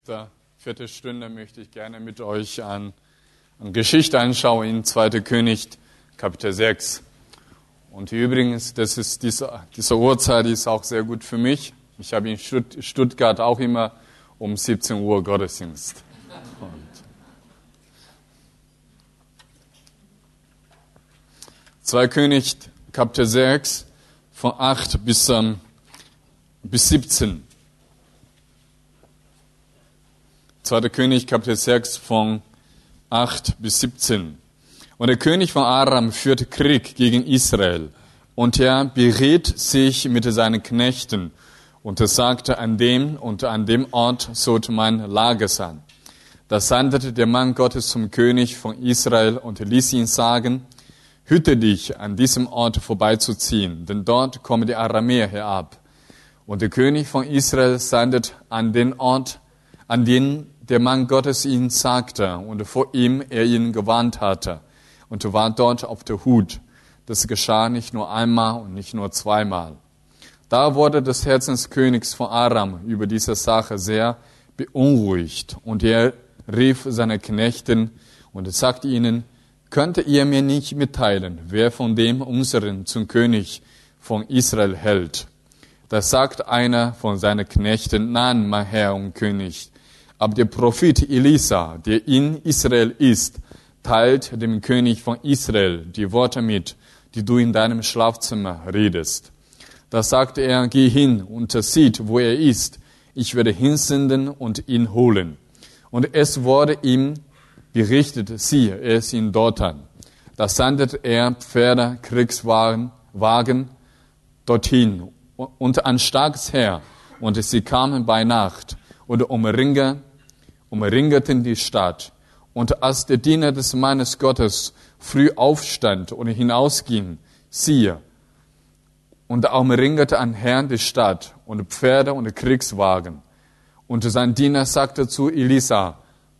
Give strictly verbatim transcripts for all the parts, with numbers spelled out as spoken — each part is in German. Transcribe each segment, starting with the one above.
nächsten Viertelstunde möchte ich gerne mit euch an, an Geschichte anschauen in zweiter Könige, Kapitel sechs. Und übrigens, das ist diese, diese Uhrzeit ist auch sehr gut für mich. Ich habe in Stuttgart auch immer um siebzehn Uhr Gottesdienst. Und zweiter Könige, Kapitel sechs, von acht bis, ähm, bis siebzehn. zweiter König, Kapitel sechs, von acht bis siebzehn. Und der König von Aram führte Krieg gegen Israel. Und er beriet sich mit seinen Knechten. Und er sagte, an dem und an dem Ort sollte mein Lager sein. Da sandte der Mann Gottes zum König von Israel und ließ ihn sagen, hüte dich, an diesem Ort vorbeizuziehen, denn dort kommen die Aramäer herab. Und der König von Israel sandte an den Ort, an den der Mann Gottes ihn sagte und vor ihm er ihn gewarnt hatte und war dort auf der Hut. Das geschah nicht nur einmal und nicht nur zweimal. Da wurde das Herz des Königs von Aram über diese Sache sehr beunruhigt und er rief seine Knechten und sagte ihnen, könnt ihr mir nicht mitteilen, wer von dem unseren zum König von Israel hält? Da sagt einer von seinen Knechten, nein, mein Herr und König, aber der Prophet Elisa, der in Israel ist, teilt dem König von Israel die Worte mit, die du in deinem Schlafzimmer redest. Da sagte er, geh hin und sieht, wo er ist. Ich werde hinsenden und ihn holen. Und es wurde ihm berichtet, siehe, er ist in Dothan. Da sandete er Pferde, Kriegswagen Wagen dorthin und ein starkes Heer. Und sie kamen bei Nacht und umringen, umringten die Stadt. Und als der Diener des Mannes Gottes früh aufstand und hinausging, siehe, und umringte ein Herr die Stadt und Pferde und Kriegswagen. Und sein Diener sagte zu Elisa,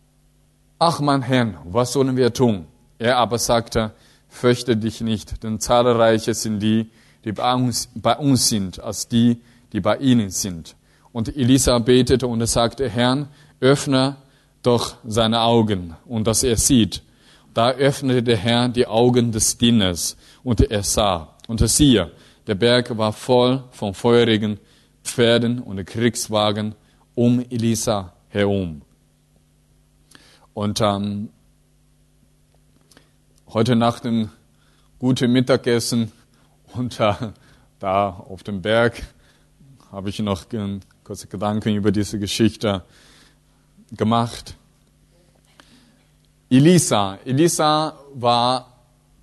ach mein Herr, was sollen wir tun? Er aber sagte, fürchte dich nicht, denn zahlreicher sind die, die bei uns, bei uns sind, als die, die bei ihnen sind. Und Elisa betete und sagte, Herr, öffne doch seine Augen und dass er sieht. Da öffnete der Herr die Augen des Dieners und er sah. Und siehe, der Berg war voll von feurigen Pferden und Kriegswagen um Elisa herum. Und ähm, heute Nacht ein gutes Mittagessen und äh, da auf dem Berg habe ich noch äh, kurze Gedanken über diese Geschichte gemacht. Elisa, Elisa war,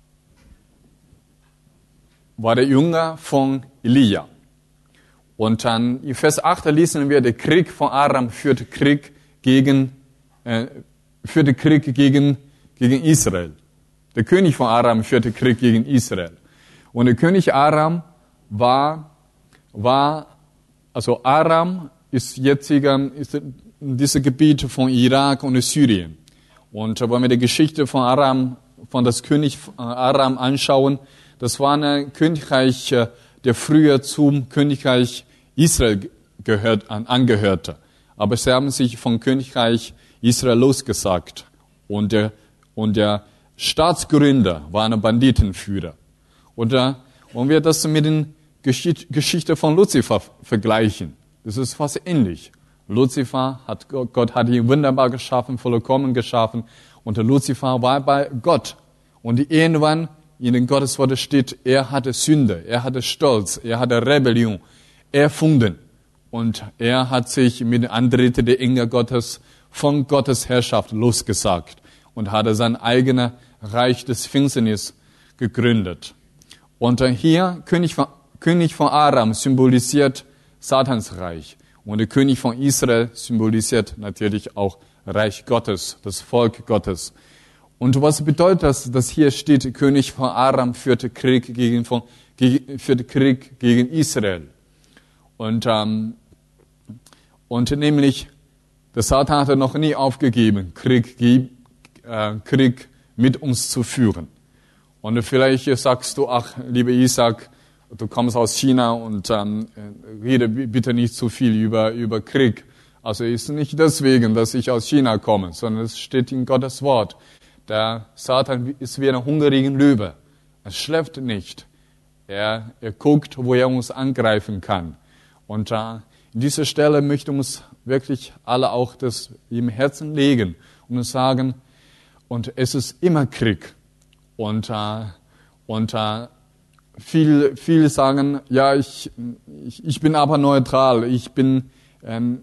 war der Jünger von Elia. Und dann in Vers acht lesen wir, der Krieg von Aram führte Krieg gegen, äh, führte Krieg gegen, gegen Israel. Der König von Aram führte Krieg gegen Israel. Und der König Aram war, war, also Aram ist jetziger, ist diese Gebiete von Irak und Syrien. Und wenn wir die Geschichte von Aram, von das König Aram anschauen, das war ein Königreich, der früher zum Königreich Israel gehört, angehörte. Aber sie haben sich vom Königreich Israel losgesagt. Und der, und der Staatsgründer war ein Banditenführer. Und wenn wir das mit der Geschichte von Luzifer vergleichen, das ist fast ähnlich. Luzifer hat, Gott hat ihn wunderbar geschaffen, vollkommen geschaffen. Und der Luzifer war bei Gott. Und irgendwann in den Gotteswort steht, er hatte Sünde, er hatte Stolz, er hatte Rebellion erfunden. Und er hat sich mit dem Antritt der Engel Gottes von Gottes Herrschaft losgesagt und hatte sein eigenes Reich des Finsternis gegründet. Und hier, König von, König von Aram symbolisiert Satans Reich. Und der König von Israel symbolisiert natürlich auch Reich Gottes, das Volk Gottes. Und was bedeutet das, dass hier steht, König von Aram führte Krieg gegen, von, gegen, führte Krieg gegen Israel. Und, ähm, und nämlich, der Satan hatte noch nie aufgegeben, Krieg, äh, Krieg mit uns zu führen. Und vielleicht sagst du, ach, lieber Isaac, du kommst aus China und ähm, rede bitte nicht zu viel über, über Krieg. Also ist nicht deswegen, dass ich aus China komme, sondern es steht in Gottes Wort. Der Satan ist wie ein hungriger Löwe. Er schläft nicht. Er, er guckt, wo er uns angreifen kann. Und äh, an dieser Stelle möchte uns wirklich alle auch das im Herzen legen und uns sagen, und es ist immer Krieg. Und, äh, und äh, viele, viele sagen, ja, ich, ich, ich bin aber neutral, ich bin, ähm,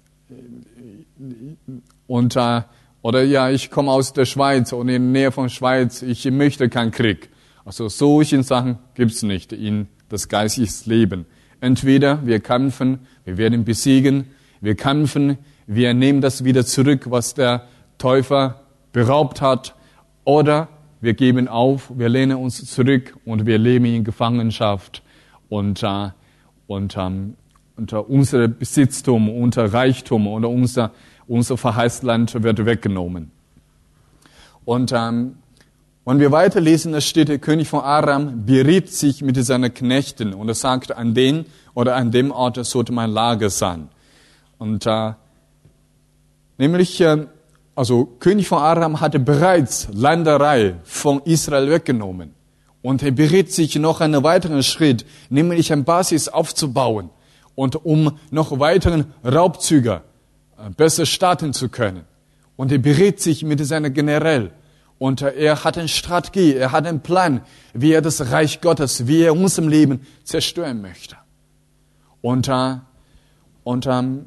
und, äh, oder ja, ich komme aus der Schweiz und in der Nähe von Schweiz, ich möchte keinen Krieg. Also solche Sachen gibt's nicht in das geistliche Leben. Entweder wir kämpfen, wir werden besiegen, wir kämpfen, wir nehmen das wieder zurück, was der Täufer beraubt hat, oder wir geben auf, wir lehnen uns zurück und wir leben in Gefangenschaft und, äh, und ähm, unter unser Besitztum, unser Reichtum oder unser, unser verheißtes Land wird weggenommen. Und ähm, wenn wir weiterlesen, da steht, der König von Aram beriet sich mit seinen Knechten und er sagt, an den oder an dem Ort sollte mein Lager sein. Und äh, nämlich, äh, also König von Aram hatte bereits Länderei von Israel weggenommen. Und er beriet sich noch einen weiteren Schritt, nämlich eine Basis aufzubauen. Und um noch weiteren Raubzüge besser starten zu können. Und er berät sich mit seinem General. Und er hat eine Strategie, er hat einen Plan, wie er das Reich Gottes, wie er unser Leben zerstören möchte. Und, und,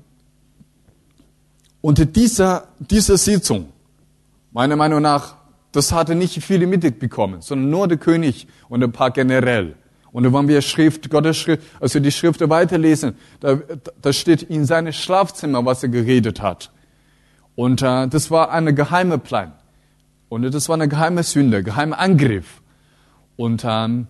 und dieser, diese Sitzung, meiner Meinung nach, das hatte nicht viele mitbekommen, sondern nur der König und ein paar Generäle. Und wenn wir Schrift, Gottes Schrift, also die Schrift weiterlesen, da, da steht in seinem Schlafzimmer, was er geredet hat. Und äh, das war ein geheimer Plan. Und das war eine geheime Sünde, geheimer Angriff. Und ähm,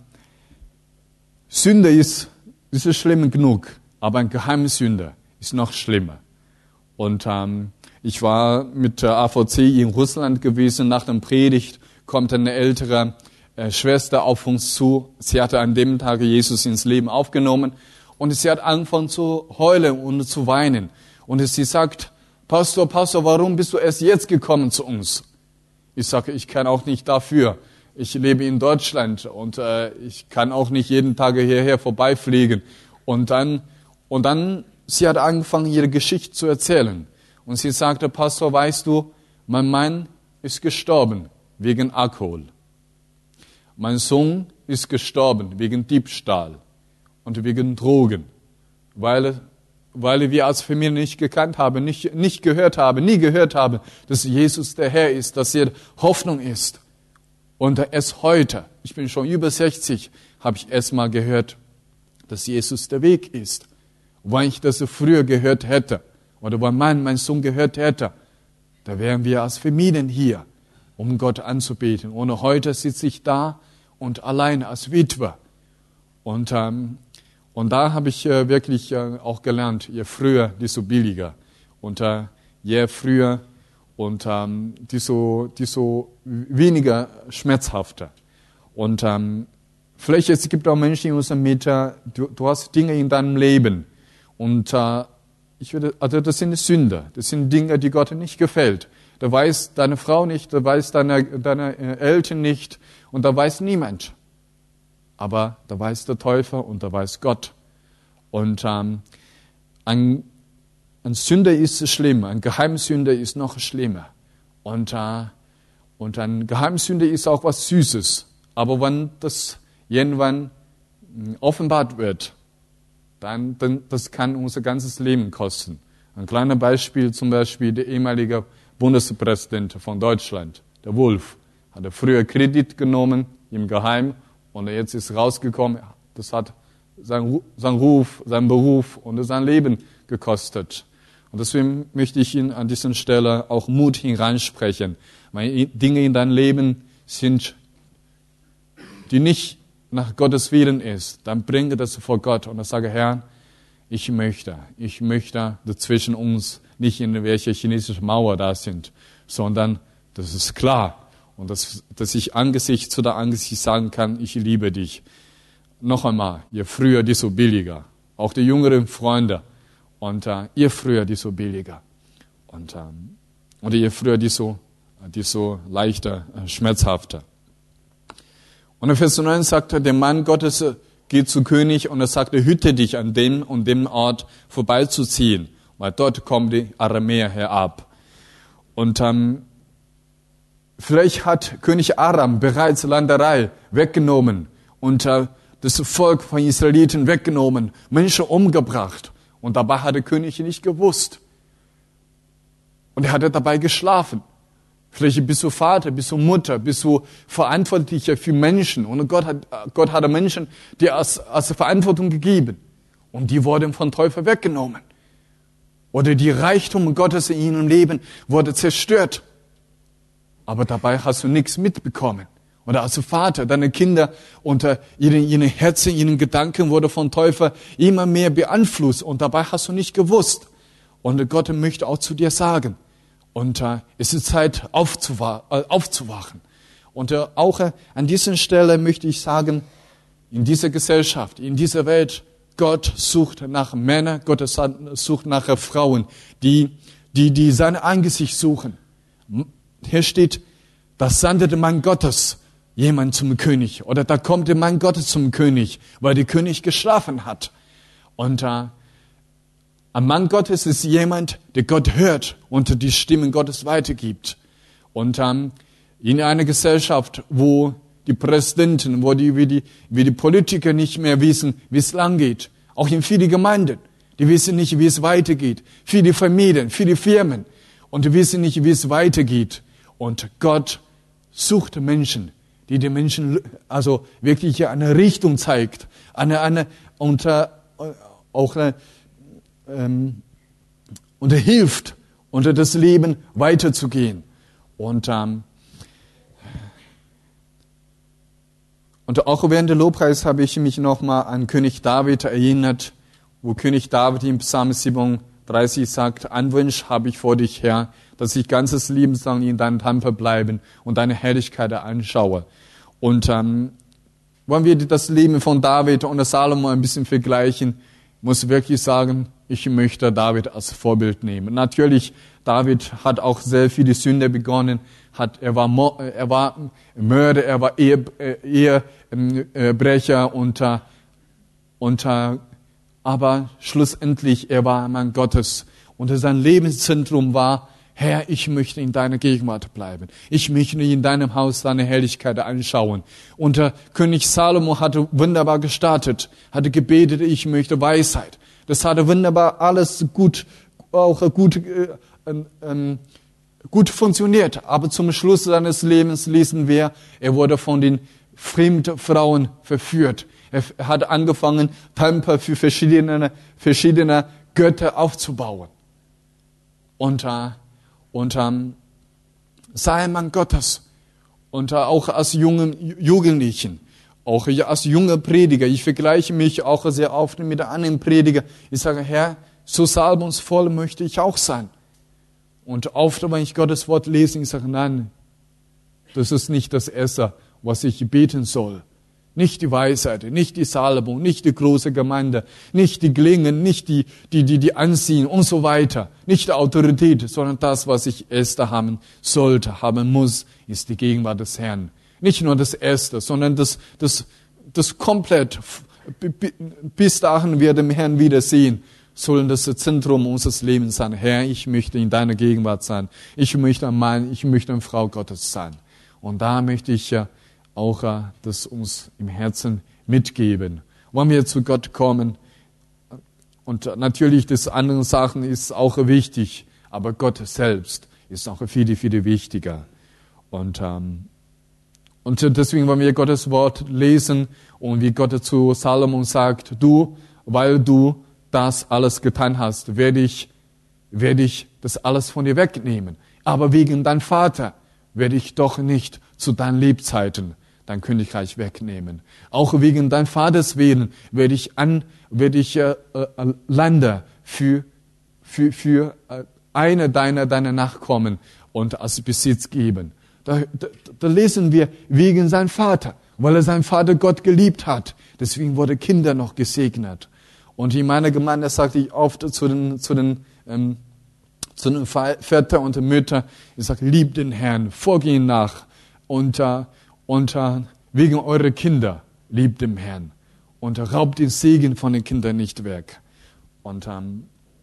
Sünde ist, ist schlimm genug, aber ein geheimer Sünde ist noch schlimmer. Und ähm, ich war mit der A V C in Russland gewesen. Nach der Predigt kommt eine ältere Schwester auf uns zu. Sie hatte an dem Tag Jesus ins Leben aufgenommen und sie hat angefangen zu heulen und zu weinen. Und sie sagt, Pastor, Pastor, warum bist du erst jetzt gekommen zu uns? Ich sage, ich kann auch nicht dafür. Ich lebe in Deutschland und äh, ich kann auch nicht jeden Tag hierher vorbeifliegen. Und dann, und dann, sie hat angefangen, ihre Geschichte zu erzählen. Und sie sagte, Pastor, weißt du, mein Mann ist gestorben wegen Alkohol. Mein Sohn ist gestorben wegen Diebstahl und wegen Drogen, weil, weil wir als Familie nicht gekannt haben, nicht, nicht gehört haben, nie gehört haben, dass Jesus der Herr ist, dass er Hoffnung ist. Und erst heute, ich bin schon über sechzig, habe ich erst mal gehört, dass Jesus der Weg ist. Wenn ich das früher gehört hätte, oder wenn mein, mein Sohn gehört hätte, da wären wir als Familien hier, um Gott anzubeten. Und heute sitze ich da und allein als Witwe. Und, ähm, und da habe ich äh, wirklich äh, auch gelernt, je früher, desto billiger. Und äh, je früher und ähm, desto, desto weniger schmerzhafter. Und ähm, vielleicht es gibt auch Menschen in unserer Mitte, du, du hast Dinge in deinem Leben. Und äh, ich würde, also das sind Sünder, das sind Dinge, die Gott nicht gefällt. Da weiß deine Frau nicht, da weiß deine, deine Eltern nicht und da weiß niemand. Aber da weiß der Täufer und da weiß Gott. Und ähm, ein, ein Sünder ist schlimm, ein Geheimsünder ist noch schlimmer. Und, äh, und ein Geheimsünder ist auch was Süßes. Aber wenn das irgendwann offenbart wird, dann, dann das kann unser ganzes Leben kosten. Ein kleines Beispiel, zum Beispiel der ehemalige Bundespräsident von Deutschland, der Wolf, hat er früher Kredit genommen im Geheim und jetzt ist rausgekommen, das hat sein, sein Ruf, sein Beruf und sein Leben gekostet. Und deswegen möchte ich Ihnen an dieser Stelle auch Mut hineinsprechen. Weil Dinge in deinem Leben sind, die nicht nach Gottes Willen ist, dann bringe das vor Gott und dann sage, Herr, ich möchte, ich möchte dazwischen uns nicht in welche chinesische Mauer da sind, sondern das ist klar und dass, dass ich Angesicht zu der Angesicht sagen kann, ich liebe dich. Noch einmal, je früher, desto billiger. Auch die jüngeren Freunde Und äh, je früher, desto billiger. Und, ähm, oder je früher, desto, desto leichter, äh, schmerzhafter. Und in Vers neun sagt er, der Mann Gottes geht zu König und er sagte, hüte dich an dem und dem Ort vorbeizuziehen, weil dort kommen die Aramäer herab. Und ähm, vielleicht hat König Aram bereits Landerei weggenommen und äh, das Volk von Israeliten weggenommen, Menschen umgebracht. Und dabei hat der König nicht gewusst. Und er hatte dabei geschlafen. Vielleicht bist du Vater, bist du Mutter, bist du Verantwortlicher für Menschen. Und Gott hat, Gott hat Menschen, die als, als Verantwortung gegeben. Und die wurden von Teufel weggenommen. Oder die Reichtum Gottes in ihrem Leben wurde zerstört. Aber dabei hast du nichts mitbekommen. Oder als Vater, deine Kinder unter ihren, ihren Herzen, ihren Gedanken wurde von Teufel immer mehr beeinflusst. Und dabei hast du nicht gewusst. Und Gott möchte auch zu dir sagen, und äh, es ist Zeit aufzuwa- äh, aufzuwachen. Und äh, auch äh, an dieser Stelle möchte ich sagen, in dieser Gesellschaft, in dieser Welt, Gott sucht nach Männern, Gott sucht nach Frauen, die, die, die sein Angesicht suchen. Hier steht, das sandte der Mann Gottes jemand zum König. Oder da kommt der Mann Gottes zum König, weil der König geschlafen hat. Und äh, ein Mann Gottes ist jemand, der Gott hört und die Stimmen Gottes weitergibt. Und ähm, in einer Gesellschaft, wo die Präsidenten, wo die, wie die, wie die Politiker nicht mehr wissen, wie es lang geht, auch in vielen Gemeinden, die wissen nicht, wie es weitergeht. Viele Familien, viele Firmen und die wissen nicht, wie es weitergeht. Und Gott sucht Menschen, die den Menschen also wirklich eine Richtung zeigt, eine, eine und äh, auch eine, ähm, und er hilft, unter das Leben weiterzugehen. Und ähm, und auch während der Lobpreis habe ich mich nochmal an König David erinnert, wo König David im Psalm siebenunddreißig sagt, ein Wunsch habe ich vor dich, Herr, dass ich ganzes Leben lang in deinem Tempel bleiben und deine Herrlichkeit anschaue. Und ähm, wollen wir das Leben von David und Salomo ein bisschen vergleichen, muss wirklich sagen, ich möchte David als Vorbild nehmen. Natürlich, David hat auch sehr viele Sünde begonnen. Hat, er war, er war Mörder, er war Ehe, Ehebrecher und, und, aber schlussendlich, er war ein Mann Gottes. Und sein Lebenszentrum war, Herr, ich möchte in deiner Gegenwart bleiben. Ich möchte in deinem Haus deine Herrlichkeit anschauen. Und äh, König Salomo hatte wunderbar gestartet, hatte gebetet, ich möchte Weisheit. Das hatte wunderbar alles gut, auch gut, äh, äh, gut funktioniert. Aber zum Schluss seines Lebens lesen wir, er wurde von den fremden Frauen verführt. Er hat angefangen, Tempel für verschiedene, verschiedene Götter aufzubauen. Und äh, Und ähm, sei ein Mann Gottes. Und äh, auch als jungen Jugendlichen, auch als junger Prediger. Ich vergleiche mich auch sehr oft mit anderen Prediger. Ich sage, Herr, so salbungsvoll möchte ich auch sein. Und oft, wenn ich Gottes Wort lese, ich sage, nein, das ist nicht das Erste, was ich beten soll. Nicht die Weisheit, nicht die Salbung, nicht die große Gemeinde, nicht die Klingen, nicht die, die, die, die Anziehen und so weiter. Nicht die Autorität, sondern das, was ich erst haben sollte, haben muss, ist die Gegenwart des Herrn. Nicht nur das Erste, sondern das, das, das komplett, bis dahin wir den Herrn wiedersehen, sollen das Zentrum unseres Lebens sein. Herr, ich möchte in deiner Gegenwart sein. Ich möchte ein Mann, ich möchte eine Frau Gottes sein. Und da möchte ich ja auch das uns im Herzen mitgeben. Wollen wir zu Gott kommen? Und natürlich, das andere Sachen ist auch wichtig, aber Gott selbst ist auch viel, viel wichtiger. Und, ähm, und deswegen wollen wir Gottes Wort lesen und wie Gott zu Salomon sagt, du, weil du das alles getan hast, werde ich, werde ich das alles von dir wegnehmen. Aber wegen deinem Vater werde ich doch nicht zu deinen Lebzeiten dein Königreich wegnehmen. Auch wegen dein Vaters Willen werde ich an, werde ich äh, äh, Länder für für für äh, eine deiner deiner Nachkommen und als Besitz geben. Da, da, da lesen wir wegen sein Vater, weil er seinen Vater Gott geliebt hat. Deswegen wurde Kinder noch gesegnet. Und in meiner Gemeinde sage ich oft zu den, zu den, ähm, zu den Vätern und den Müttern, ich sage, liebt den Herrn, folgt ihm nach. Und, äh, und äh, wegen eurer Kinder, liebt den Herrn. Und raubt den Segen von den Kindern nicht weg. Und ähm,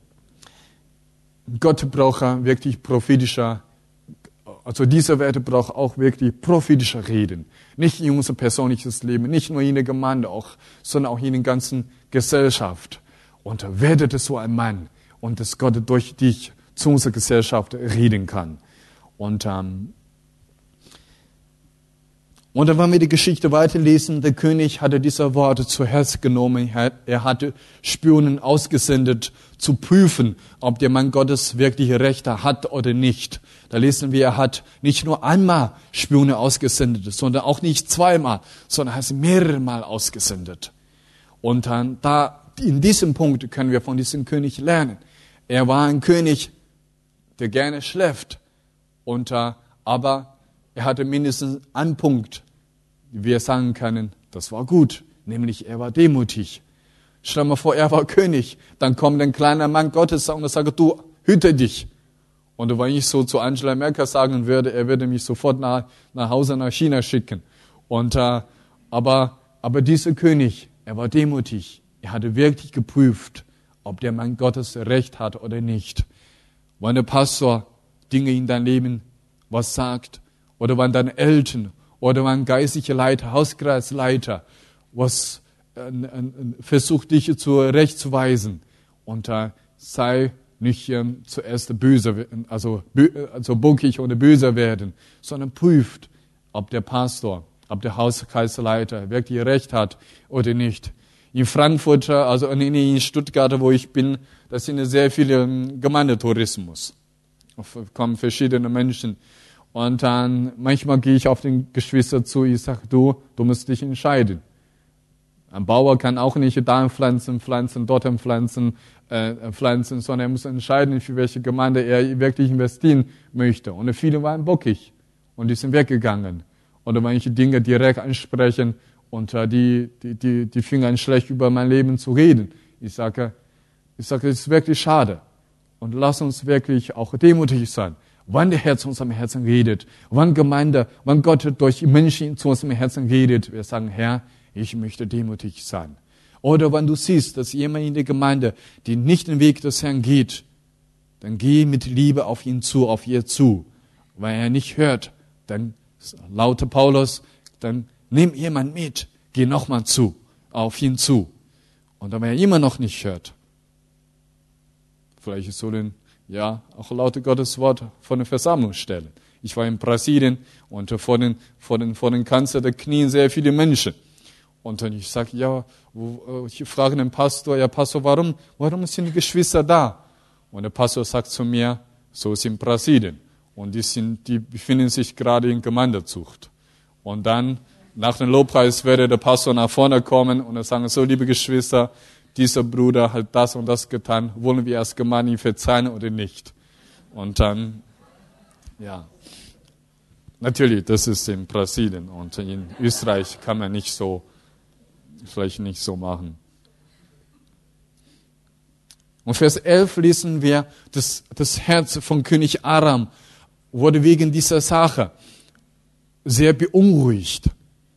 Gott braucht wirklich prophetischer, also diese Werte braucht auch wirklich prophetischer Reden. Nicht in unser persönliches Leben, nicht nur in der Gemeinde, auch, sondern auch in der ganzen Gesellschaft. Und werdet so ein Mann und dass Gott durch dich zu unserer Gesellschaft reden kann. Und, ähm, und dann, wenn wir die Geschichte weiterlesen, der König hatte diese Worte zu Herzen genommen. Er hatte Spionen ausgesendet, zu prüfen, ob der Mann Gottes wirklich Rechte hat oder nicht. Da lesen wir, er hat nicht nur einmal Spione ausgesendet, sondern auch nicht zweimal, sondern er hat sie mehrere Mal ausgesendet. Und dann, da, in diesem Punkt können wir von diesem König lernen. Er war ein König, der gerne schläft. Und, äh, aber er hatte mindestens einen Punkt, wie wir sagen können, das war gut, nämlich er war demütig. Stell dir mal vor, er war König, dann kommt ein kleiner Mann Gottes und sagt, du, hüte dich. Und wenn ich so zu Angela Merkel sagen würde, er würde mich sofort nach, nach Hause nach China schicken. Und, äh, aber, aber dieser König, er war demütig. Er hatte wirklich geprüft, ob der Mann Gottes Recht hat oder nicht. Wenn der Pastor Dinge in dein Leben was sagt, oder wenn deine Eltern, oder wenn geistliche Leiter, Hauskreisleiter, was äh, äh, versucht dich zurechtzuweisen, und äh, sei nicht ähm, zuerst böse, also, also bockig oder böse werden, sondern prüft, ob der Pastor, ob der Hauskreisleiter wirklich Recht hat oder nicht. In Frankfurt, also in Stuttgart, wo ich bin, da sind sehr viele Gemeindetourismus. Da kommen verschiedene Menschen. Und dann, manchmal gehe ich auf den Geschwister zu, ich sage, du, du musst dich entscheiden. Ein Bauer kann auch nicht da pflanzen, pflanzen, dort pflanzen, äh, pflanzen, sondern er muss entscheiden, für welche Gemeinde er wirklich investieren möchte. Und viele waren bockig und die sind weggegangen. Oder manche Dinge direkt ansprechen und äh, die, die, die, die fingen an, schlecht über mein Leben zu reden. Ich sage, ich sage, es ist wirklich schade. Und lass uns wirklich auch demütig sein. Wann der Herr zu unserem Herzen redet, wann Gemeinde, wann Gott durch Menschen zu unserem Herzen redet, wir sagen, Herr, ich möchte demütig sein. Oder wenn du siehst, dass jemand in der Gemeinde, die nicht den Weg des Herrn geht, dann geh mit Liebe auf ihn zu, auf ihr zu. Wenn er nicht hört, dann, laute Paulus, dann nimm jemand mit, geh nochmal zu, auf ihn zu. Und wenn er immer noch nicht hört, vielleicht so den Ja, auch laut Gottes Wort vor der Versammlung stellen. Ich war in Brasilien und vor den, vor den, vor den Kanzel, da knien sehr viele Menschen. Und dann ich sage, ja, ich frage den Pastor, ja Pastor, warum, warum sind die Geschwister da? Und der Pastor sagt zu mir, so ist in Brasilien. Und die sind, die befinden sich gerade in Gemeindezucht. Und dann, nach dem Lobpreis, werde der Pastor nach vorne kommen und er sagen, so liebe Geschwister, dieser Bruder hat das und das getan, wollen wir als Gemeinde ihm verzeihen oder nicht? Und dann, ja, natürlich, das ist in Brasilien und in Österreich kann man nicht so, vielleicht nicht so machen. Und Vers elf lesen wir, dass das Herz von König Aram wurde wegen dieser Sache sehr beunruhigt.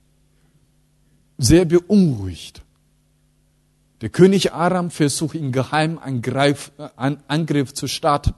Sehr beunruhigt. Der König Aram versucht im Geheimen einen Greif, einen Angriff zu starten.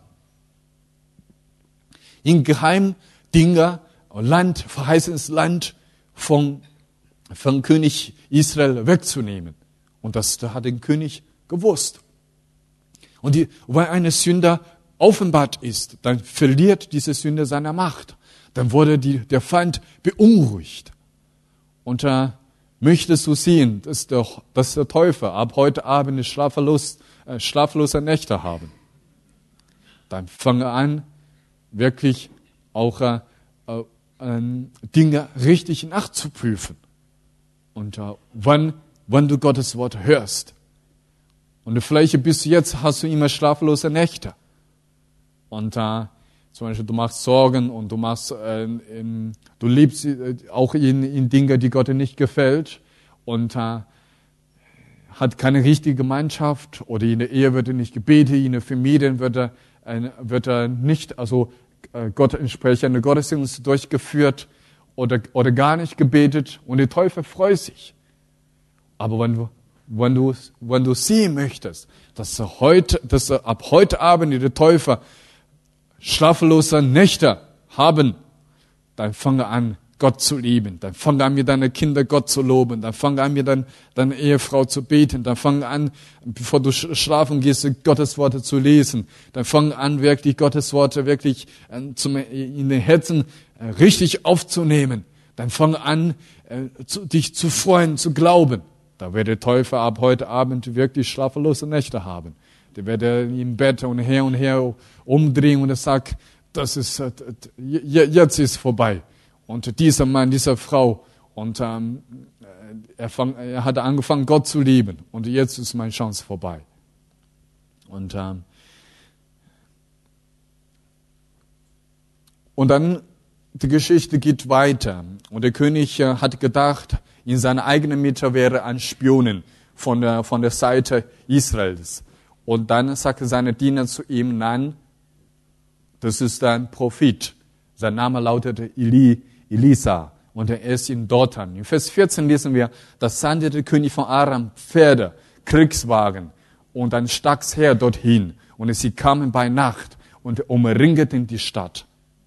Im Geheimen Dinge, Land, verheißenes Land von, von König Israel wegzunehmen. Und das hat der König gewusst. Und die, weil eine Sünder offenbart ist, dann verliert diese Sünder seine Macht. Dann wurde die, der Feind beunruhigt. Und äh, möchtest du sehen, dass der, dass der Teufel ab heute Abend schlaflos, äh, schlaflose Nächte haben? Dann fange an, wirklich auch äh, äh, Dinge richtig nachzuprüfen. Und äh, wann, wann du Gottes Wort hörst. Und vielleicht bis jetzt hast du immer schlaflose Nächte. Und äh, zum Beispiel du machst Sorgen und du machst, äh, in, du lebst äh, auch in, in Dinge, die Gott nicht gefällt. Und äh, hat keine richtige Gemeinschaft oder in der Ehe wird er nicht gebetet, in der Familie wird er, äh, wird er nicht, also äh, Gott entsprechende Gottesdienste durchgeführt oder, oder gar nicht gebetet und der Teufel freut sich. Aber wenn du, wenn du, wenn du sehen möchtest, dass er heute, dass er ab heute Abend die Teufel schlaflose Nächte haben, dann fange an, Gott zu lieben. Dann fange an, mit deinen Kindern Gott zu loben. Dann fange an, mit dein, deiner Ehefrau zu beten. Dann fange an, bevor du schlafen gehst, Gottes Worte zu lesen. Dann fange an, wirklich Gottes Worte wirklich zum, in den Herzen richtig aufzunehmen. Dann fange an, dich zu freuen, zu glauben. Da wird der Teufel ab heute Abend wirklich schlaflose Nächte haben. Der wird im Bett und her und her umdrehen und er sagt, das ist, jetzt ist vorbei. Und dieser Mann, diese Frau, und ähm, er, fang, er hatte angefangen, Gott zu lieben. Und jetzt ist meine Chance vorbei. Und, ähm, und dann, die Geschichte geht weiter. Und der König äh, hat gedacht, in seiner eigenen Mitte wäre ein Spionen von der, von der Seite Israels. Und dann sagte seine Diener zu ihm, nein, das ist ein Prophet. Sein Name lautete Eli, Elisa und er ist in Dothan. In Vers vierzehn lesen wir, da sandte der König von Aram Pferde, Kriegswagen und ein starkes Heer dorthin. Und sie kamen bei Nacht und umringten die Stadt.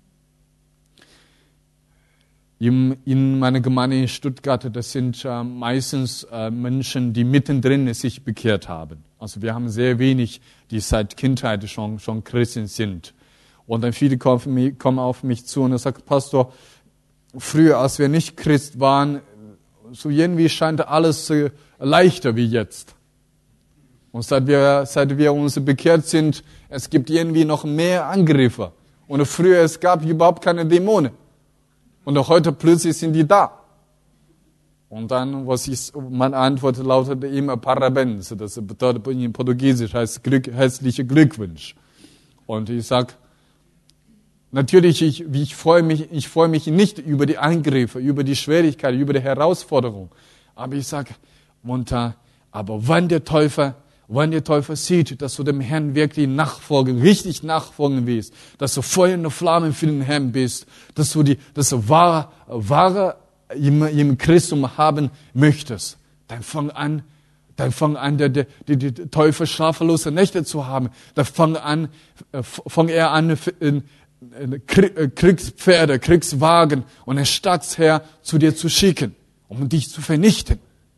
In meiner Gemeinde in Stuttgart, das sind äh, meistens äh, Menschen, die mittendrin sich bekehrt haben. Also wir haben sehr wenig, die seit Kindheit schon, schon Christen sind. Und dann viele kommen auf mich zu und sagen, Pastor, früher, als wir nicht Christ waren, so irgendwie scheint alles äh, leichter wie jetzt. Und seit wir, seit wir uns bekehrt sind, es gibt irgendwie noch mehr Angriffe. Und früher, es gab überhaupt keine Dämonen. Und auch heute plötzlich sind die da. Und dann, was ich, meine Antwort lautete immer Parabéns. Das bedeutet in Portugiesisch, heißt Glück, herzlichen Glückwunsch. Und ich sag, natürlich, ich, ich freue mich, ich freue mich nicht über die Angriffe, über die Schwierigkeiten, über die Herausforderung. Aber ich sage, munter, aber wenn der Teufel, wenn der Teufel sieht, dass du dem Herrn wirklich nachfolgen, richtig nachfolgen willst, dass du Feuer und Flammen für den Herrn bist, dass du die, dass du wahre, wahre im, im Christum haben möchtest, dann fang an, dann fang an, der, der, die, die Teufel schlaflose Nächte zu haben. Dann fang an, fang er an, in, Kriegspferde, Kriegswagen und ein starkes Heer zu dir zu schicken, um dich zu vernichten.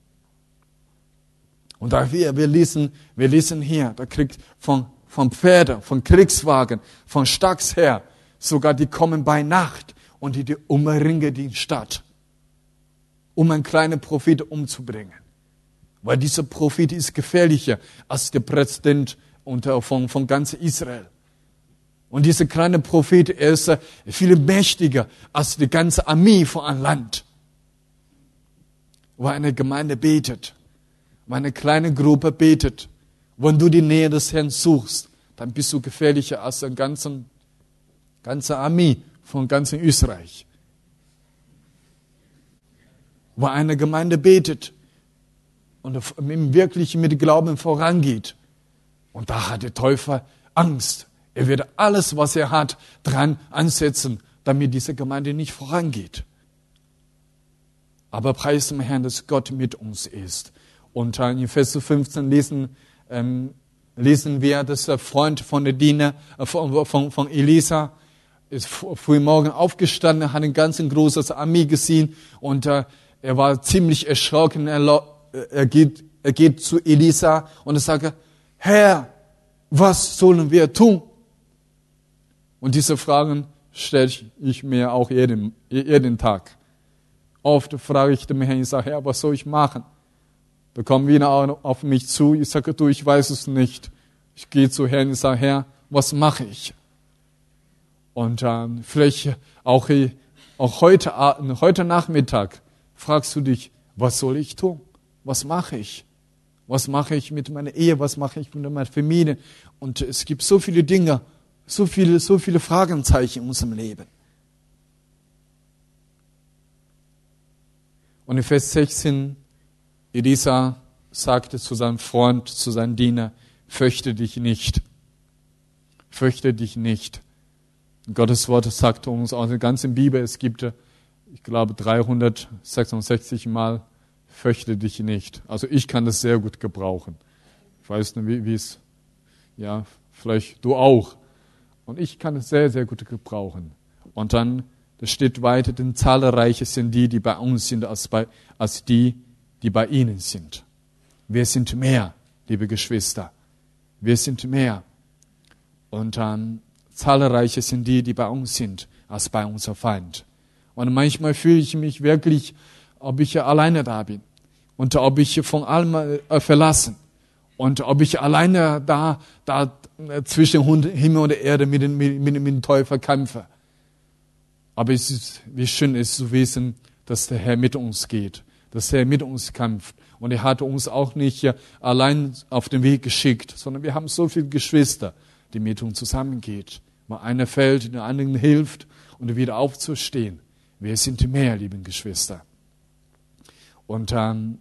Und da wir, wir lesen, wir lesen hier, da kriegt von, von Pferden, von Kriegswagen, von starkes Heer, sogar die kommen bei Nacht und die, die umringen die Stadt, um einen kleinen Prophet umzubringen. Weil dieser Prophet ist gefährlicher als der Präsident von, von ganz Israel. Und dieser kleine Prophet, er ist viel mächtiger als die ganze Armee von einem Land. Wo eine Gemeinde betet, wo eine kleine Gruppe betet, wenn du die Nähe des Herrn suchst, dann bist du gefährlicher als eine ganze, ganze Armee von ganzem Österreich. Wo eine Gemeinde betet und wirklich mit Glauben vorangeht. Und da hat der Teufel Angst. Er wird alles, was er hat, dran ansetzen, damit diese Gemeinde nicht vorangeht. Aber preis dem Herrn, dass Gott mit uns ist. Und in Vers fünfzehn lesen, ähm, lesen wir, dass der Freund von der Diener, äh, von, von, von Elisa, ist früh morgen aufgestanden, hat ein ganz großes Armee gesehen und äh, er war ziemlich erschrocken. Er, er, geht, er geht zu Elisa und er sagt, Herr, was sollen wir tun? Und diese Fragen stelle ich mir auch jeden, jeden Tag. Oft frage ich den Herrn, ich sage, Herr, was soll ich machen? Da kommen wieder auf mich zu, ich sage, du, ich weiß es nicht. Ich gehe zu Herrn und sage, Herr, was mache ich? Und ähm, vielleicht auch, auch heute, heute Nachmittag fragst du dich, was soll ich tun? Was mache ich? Was mache ich mit meiner Ehe? Was mache ich mit meiner Familie? Und es gibt so viele Dinge, so viele, so viele Fragezeichen in unserem Leben. Und in Vers sechzehn, Elisa sagte zu seinem Freund, zu seinem Diener, fürchte dich nicht. Fürchte dich nicht. Gottes Wort sagt uns aus der ganzen Bibel, es gibt, ich glaube, dreihundertsechsundsechzig Mal, fürchte dich nicht. Also ich kann das sehr gut gebrauchen. Ich weiß nicht, wie, wie es, ja, vielleicht du auch. Und ich kann es sehr, sehr gut gebrauchen. Und dann, da steht weiter, denn zahlreiche sind die, die bei uns sind, als, bei, als die, die bei ihnen sind. Wir sind mehr, liebe Geschwister. Wir sind mehr. Und dann, zahlreiche sind die, die bei uns sind, als bei unser Feind. Und manchmal fühle ich mich wirklich, ob ich alleine da bin. Und ob ich von allem äh, verlassen. Und ob ich alleine da, da zwischen Himmel und Erde mit, mit, mit, mit dem Teufel kämpfe. Aber es ist, wie schön ist zu wissen, dass der Herr mit uns geht. Dass der Herr mit uns kämpft. Und er hat uns auch nicht allein auf den Weg geschickt, sondern wir haben so viele Geschwister, die mit uns zusammengehen. Mal einer fällt, der anderen hilft und wieder aufzustehen. Wir sind mehr, lieben Geschwister. Und ähm,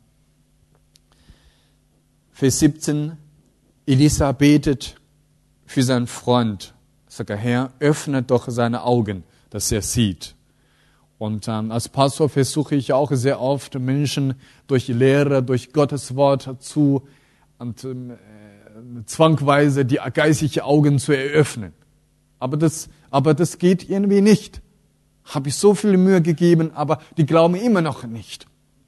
Vers siebzehn, Elisa betet für seinen Freund. Sagt er, Herr, öffne doch seine Augen, dass er sieht. Und ähm, als Pastor versuche ich auch sehr oft, Menschen durch Lehre, durch Gottes Wort zu und ähm, äh, zwangweise die geistigen Augen zu eröffnen. Aber das, aber das geht irgendwie nicht. Habe ich so viel Mühe gegeben, aber die glauben immer noch nicht.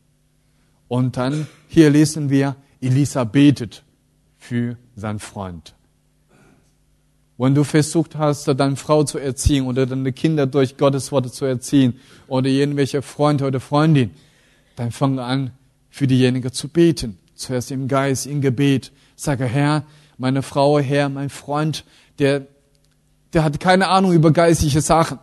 Und dann, hier lesen wir, Elisa betet für seinen Freund. Wenn du versucht hast, deine Frau zu erziehen oder deine Kinder durch Gottes Worte zu erziehen oder irgendwelche Freunde oder Freundin, dann fang an, für diejenige zu beten. Zuerst im Geist, im Gebet. Sage, Herr, meine Frau, Herr, mein Freund, der, der hat keine Ahnung über geistliche Sachen.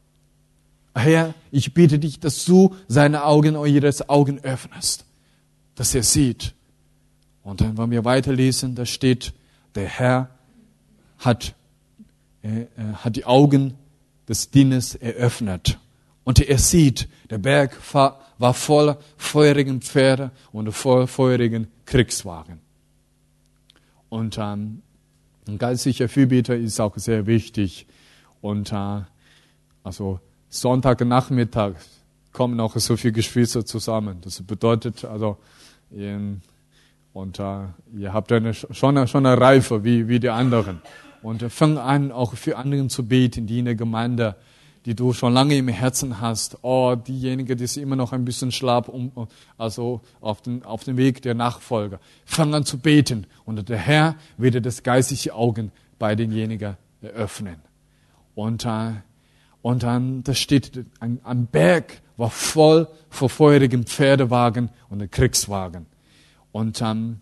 Herr, ich bitte dich, dass du seine Augen oder ihre Augen öffnest, dass er sieht. Und dann, wenn wir weiterlesen, da steht, der Herr hat, äh, hat die Augen des Dieners eröffnet. Und er sieht, der Berg war voller feurigen Pferde und voller feurigen Kriegswagen. Und ähm, ein geistlicher Fürbitter ist auch sehr wichtig. Und äh, also Sonntagnachmittag kommen auch so viele Geschwister zusammen. Das bedeutet, also ihr, und äh, ihr habt eine, schon, eine, schon eine Reife wie, wie die anderen. Und äh, fang an, auch für anderen zu beten, die in der Gemeinde, die du schon lange im Herzen hast. Oh, diejenige, die ist immer noch ein bisschen schlapp, um, also auf den, auf dem Weg der Nachfolger. Fang an zu beten. Und der Herr wird das geistliche Augen bei denjenigen eröffnen. Und, äh, und dann, da steht, ein, ein Berg war voll von feurigen Pferdewagen und Kriegswagen. Und ähm,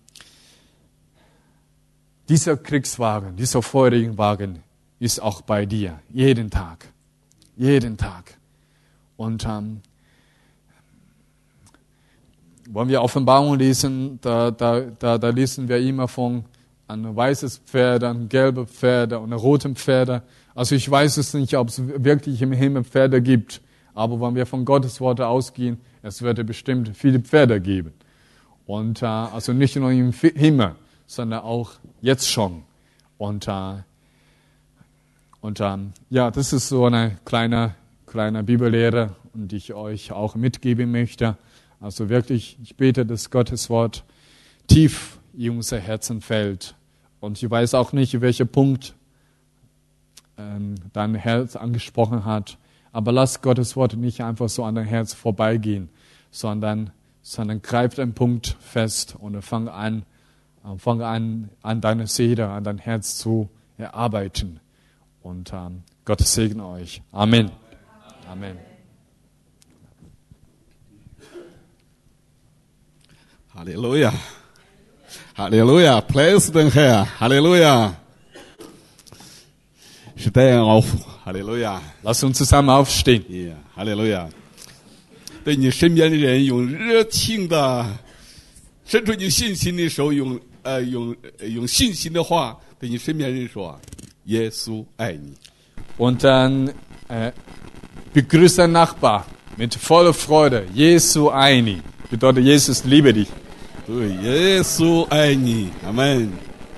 dieser Kriegswagen, dieser feurige Wagen ist auch bei dir, jeden Tag. Jeden Tag. Und ähm, wenn wir Offenbarung lesen, da, da, da, da lesen wir immer von einem weißes Pferd, einem gelben Pferd und einem roten Pferd. Also ich weiß es nicht, ob es wirklich im Himmel Pferde gibt. Aber wenn wir von Gottes Worte ausgehen, es wird bestimmt viele Pferde geben. Und äh, also nicht nur im Himmel, sondern auch jetzt schon. Und, äh, und äh, ja, das ist so eine kleine, kleine Bibellehre, die ich euch auch mitgeben möchte. Also wirklich, ich bete, dass Gottes Wort tief in unser Herzen fällt. Und ich weiß auch nicht, welcher Punkt ähm, dein Herz angesprochen hat. Aber lass Gottes Wort nicht einfach so an dein Herz vorbeigehen, sondern sondern greift einen Punkt fest und fang an, fang an, an deine Seele, an dein Herz zu erarbeiten. Und ähm, Gott segne euch. Amen. Amen. Halleluja. Halleluja. Preis den Herr. Halleluja. Stehen auf. Halleluja. Lass uns zusammen aufstehen. Yeah. Halleluja. 对你身边的人用热情的，伸出你信心的手，用呃用用信心的话对你身边人说：“耶稣爱你。” Und dann äh, begrüßt dein Nachbar mit voller Freude. Jesu Eini. Bedeutet, Jesus liebe dich. 对，耶稣爱你，阿门，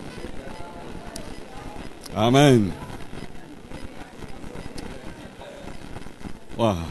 阿门。哇！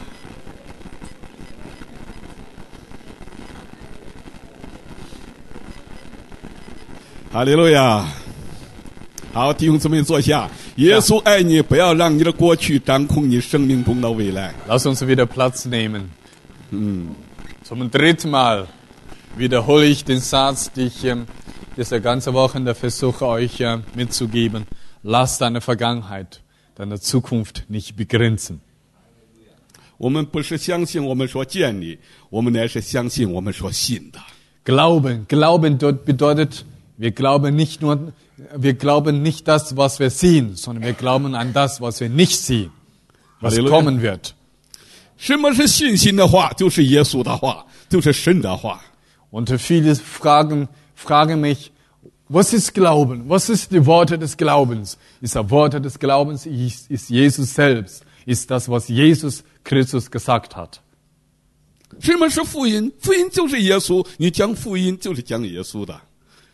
哈利路亚！好，弟兄姊妹坐下。耶稣爱你，不要让你的过去掌控你生命中的未来。 Lass uns wieder Platz nehmen. 嗯， Zum dritten Mal wiederhole ich den Satz, den ich ähm, diese ganze Woche versuche euch äh, mitzugeben. Lass deine Vergangenheit, deine Zukunft nicht begrenzen. 我们不是相信我们所建立，我们乃是相信我们所信的。 Glauben, Glauben dort bedeutet, wir glauben nicht nur, wir glauben nicht das, was wir sehen, sondern wir glauben an das, was wir nicht sehen, was Halleluja. kommen wird. 什么是信心的话？就是耶稣的话，就是神的话。 Und viele fragen, fragen mich, was ist Glauben? Was ist die Worte des Glaubens? Ist der Worte des Glaubens, ist, ist Jesus selbst, ist das, was Jesus Christus gesagt hat. 什么是福音？福音就是耶稣，你讲福音就是讲耶稣的。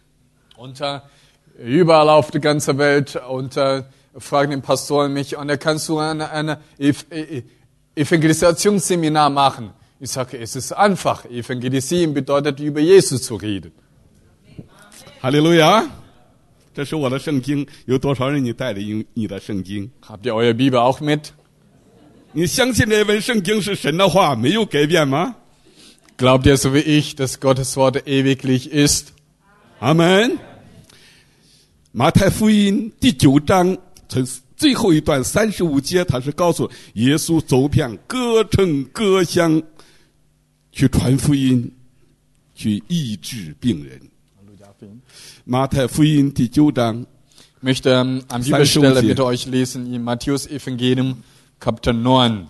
Und äh, überall auf der ganzen Welt und äh, fragen die Pastoren mich, und da kannst du ein eine Ev e Evangelisationsseminar machen. Ich sage, es ist einfach. Evangelisieren bedeutet, über Jesus zu reden. 哈利路亚！这是我的圣经，有多少人你带着你你的圣经？ Habt ihr eure Bibel auch mit? 你相信这本圣经是神的话，没有改变吗？ Glaubt ihr so wie ich, dass Gottes Wort ewiglich ist? 阿门。马太福音第九章从最后一段三十五节，他是告诉耶稣走遍各城各乡，去传福音，去医治病人。马太福音第九章， Ich möchte ähm, an Bibelstelle bitte euch lesen in Matthäus Evangelium Kapitel neun.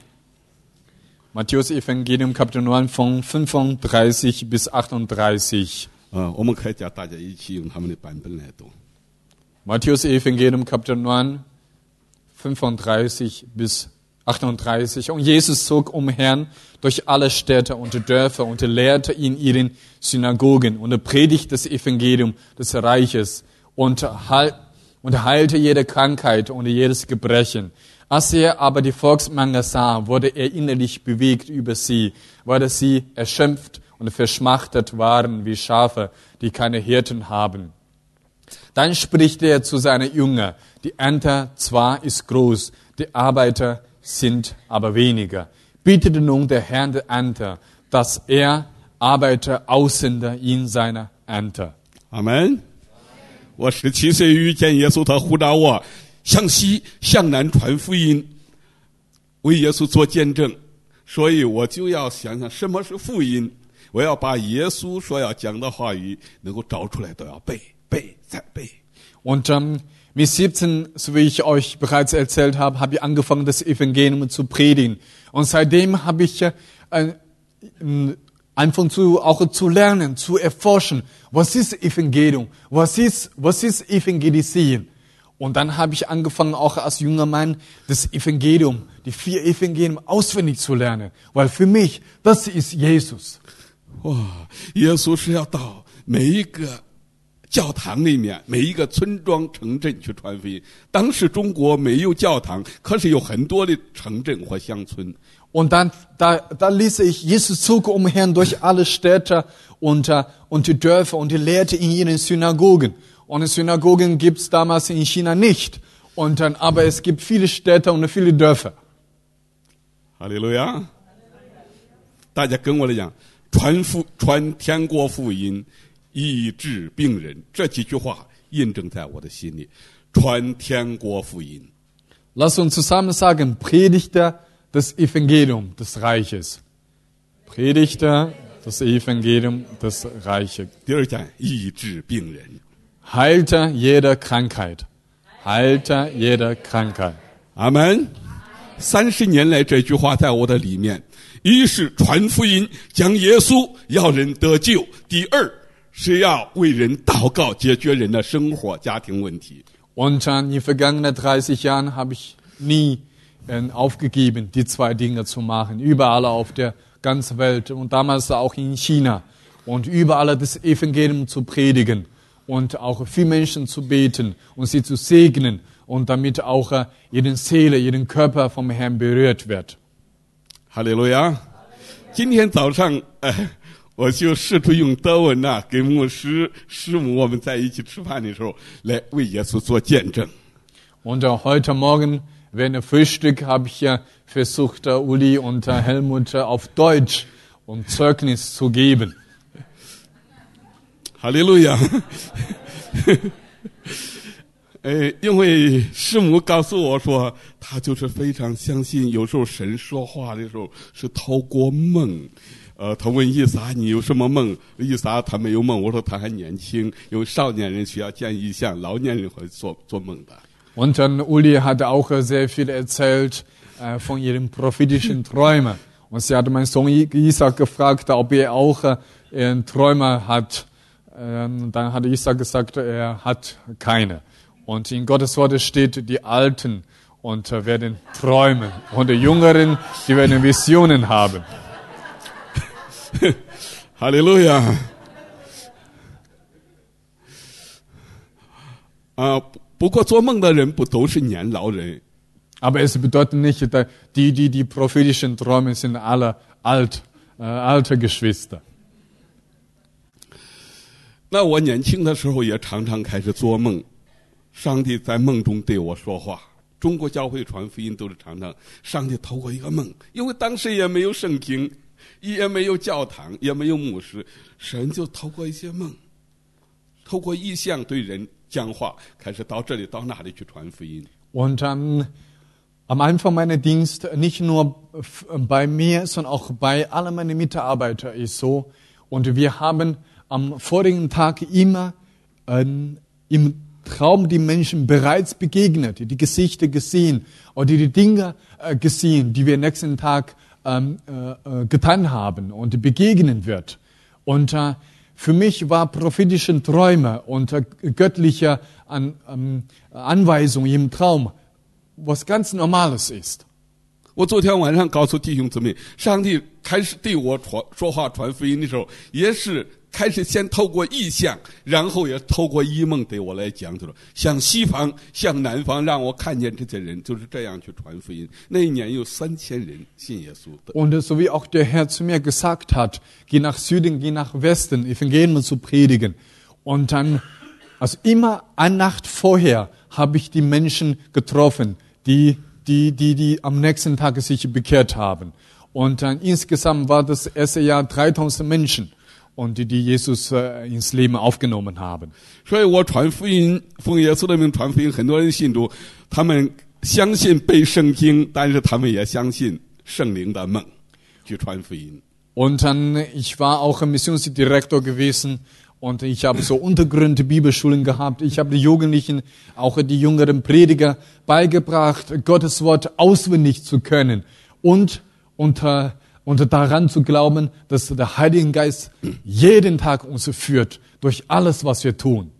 Matthäus Evangelium Kapitel neun von fünfunddreißig bis achtunddreißig. 啊，我们可以叫大家一起用他们的版本来读。 Matthäus Evangelium Kapitel neun, fünfunddreißig bis achtunddreißig. Und Jesus zog umher durch alle Städte und Dörfer und lehrte in ihren Synagogen und er predigte das Evangelium des Reiches und, heil, und heilte jede Krankheit und jedes Gebrechen. Als er aber die Volksmenge sah, wurde er innerlich bewegt über sie, weil sie erschöpft und verschmachtet waren wie Schafe, die keine Hirten haben. Dann spricht er zu seinen Jüngern, die Ernte zwar ist groß, die Arbeiter sind aber weniger. Bittet nun der Herr der Ernte, dass er Arbeiter aussende in seiner Ernte. 阿门。我十七岁遇见耶稣，他呼召我向西向南传福音，为耶稣做见证，所以我就要想想什么是福音。我要把耶稣所要讲的话语能够找出来，都要背背再背。 Und ähm, mit siebzehn, so wie ich euch bereits erzählt habe, habe ich angefangen, das Evangelium zu predigen. Und seitdem habe ich äh, einfach zu, auch zu lernen, zu erforschen, was ist Evangelium, was ist, was ist Evangelisieren. Und dann habe ich angefangen, auch als junger Mann, das Evangelium, die vier Evangelien auswendig zu lernen. Weil für mich, das ist Jesus. 哇，耶稣是要到每一个教堂里面，每一个村庄、城镇去传福音。当时中国没有教堂，可是有很多的城镇或乡村。 Und dann, da, da ließ ich Jesus zog umher durch alle Städte und, äh, und die Dörfer und die lehrte in ihren Synagogen. Und Synagogen gibt's damals in China nicht. Und dann, aber es gibt viele Städte und viele Dörfer. 哈利路亚！大家跟我来讲，传福传天国福音，医治病人，这几句话印证在我的心里。传天国福音。 Lass uns zusammen sagen, Predigter des Evangelium des Reiches. Predigter des Evangelium des Reiches. 第二讲，医治病人。 Heilte jeder Krankheit. Heilte jeder Krankheit. 阿门。三十年来，这句话在我的里面。一是传福音，讲耶稣，要人得救；第二是要为人祷告，解决人的生活、家庭问题。 Und in den vergangenen dreißig Jahren habe ich nie äh, aufgegeben, die zwei Dinge zu machen. Überall auf der ganzen Welt und damals auch in China. und überall das Evangelium zu predigen und auch für Menschen zu beten und sie zu segnen und damit auch äh, jede Seele, jeden Körper vom Herrn berührt wird. 哈利路亚！今天早上，呃，我就试图用德文呐、啊，跟牧师、师母我们在一起吃饭的时候，来为耶稣做见证。 Und äh, heute Morgen während dem Frühstück habe ich ja versucht, äh, Uli und äh, Helmut äh, auf Deutsch um Zeugnis zu geben. 哈利路亚！呃，因为师母告诉我说，她就是非常相信，有时候神说话的时候是透过梦。呃，他问伊撒你有什么梦？伊撒他没有梦，我说他还年轻，因为少年人需要见异象，老年人会做做梦的。 Und dann Uli hatte auch äh, sehr viel erzählt äh, von ihren prophetischen Träumen. Und sie hatte meinen Sohn Isaac gefragt, ob er auch äh, einen Träumer hat. Ähm, dann hat Isaac gesagt, er hat keine. Und in Gottes Wort steht, die Alten und äh, werden träumen. Und die Jüngeren, die werden Visionen haben. Halleluja! 啊，不过做梦的人不都是年老人。 Aber es bedeutet nicht, dass die, die die prophetischen Träume sind alle alt, äh, alte Geschwister. 那我年轻的时候也常常开始做梦，上帝在梦中对我说话。中国教会传福音都是常常上帝透过一个梦，因为当时也没有圣经，也没有教堂，也没有牧师，神就透过一些梦，透过意象对人讲话，开始到这里到那里去传福音。 Und ähm, am Anfang meiner Dienst, nicht nur bei mir, sondern auch bei allen meinen Mitarbeitern ist so. Und wir haben am vorigen Tag immer ähm, im Traum die Menschen bereits begegnet, die Gesichter gesehen oder die Dinge äh, gesehen, die wir nächsten Tag ähm, äh, getan haben und begegnen wird. Und äh, für mich war prophetische Träume und äh, göttliche An, ähm, Anweisungen im Traum was ganz Normales ist. 我昨天晚上告诉弟兄姊妹，上帝开始对我传说话传福音的时候，也是开始先透过意象，然后也透过异梦对我来讲，就是向西方、向南方，让我看见这些人，就是这样去传福音。那一年有三千人信耶稣的。 Und so wie auch der Herr zu mir gesagt hat, geh nach Süden, geh nach Westen, Evangelium zu predigen. Und dann, also immer eine Nacht vorher habe ich die Menschen getroffen, die, die, die, die am nächsten Tag sich bekehrt haben. Und dann insgesamt war das erste Jahr dreitausend Menschen, und die, die Jesus äh, ins Leben aufgenommen haben. 所以我传福音，奉耶稣的名传福音，很多人信主，他们相信背圣经，但是他们也相信圣灵的梦，去传福音。 Und dann, ich war auch ein Missionsdirektor gewesen. Und ich habe so Untergründe Bibelschulen gehabt. Ich habe die Jugendlichen, auch die jüngeren Prediger beigebracht, Gottes Wort auswendig zu können und unter, unter daran zu glauben, dass der Heilige Geist jeden Tag uns führt durch alles, was wir tun.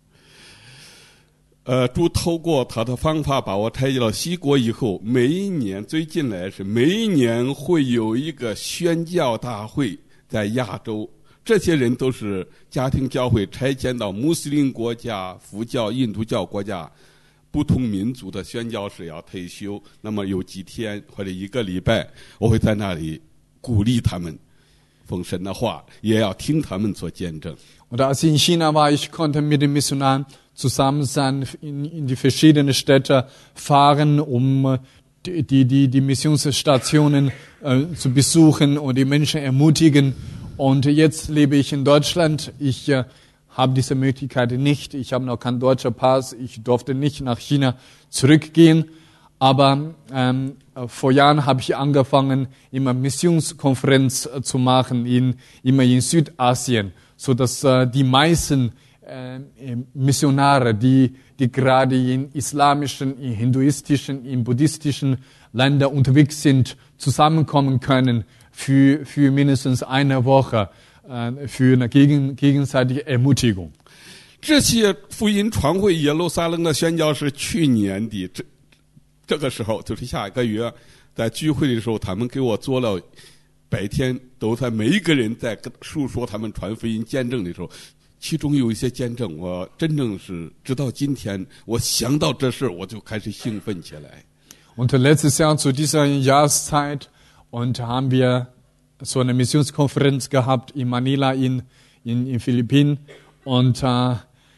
呃，主透过他的方法把我抬到西国以后，每一年最近来是每一年会有一个宣教大会在亚洲。 这些人都是家庭教会拆迁到穆斯林国家、佛教、印度教国家，不同民族的宣教士要退休，那么有几天或者一个礼拜，我会在那里鼓励他们，奉神的话，也要听他们做见证。 Und als ich in China war, ich konnte mit den Missionaren zusammen sein, in, in die verschiedenen Städte fahren, um die, die, die, die Missionsstationen äh, zu besuchen und die Menschen ermutigen. Und jetzt lebe ich in Deutschland. Ich äh, habe diese Möglichkeit nicht. Ich habe noch keinen deutschen Pass. Ich durfte nicht nach China zurückgehen. Aber ähm, vor Jahren habe ich angefangen, immer Missionskonferenz äh, zu machen, in, immer in Südasien, so dass äh, die meisten äh, Missionare, die, die gerade in islamischen, in hinduistischen, in buddhistischen Ländern unterwegs sind, zusammenkommen können. Für, für mindestens eine Woche, äh, für eine gegen, gegenseitige Ermutigung. 这些福音传回耶路撒冷的宣教士，去年的这这个时候，就是下一个月，在聚会的时候，他们给我做了白天都在每一个人在述说他们传福音见证的时候，其中有一些见证，我真正是直到今天，我想到这事我就开始兴奋起来。 Und letztes Jahr zu dieser Jahreszeit und haben wir so eine Missionskonferenz gehabt in Manila in in, in Philippinen und äh,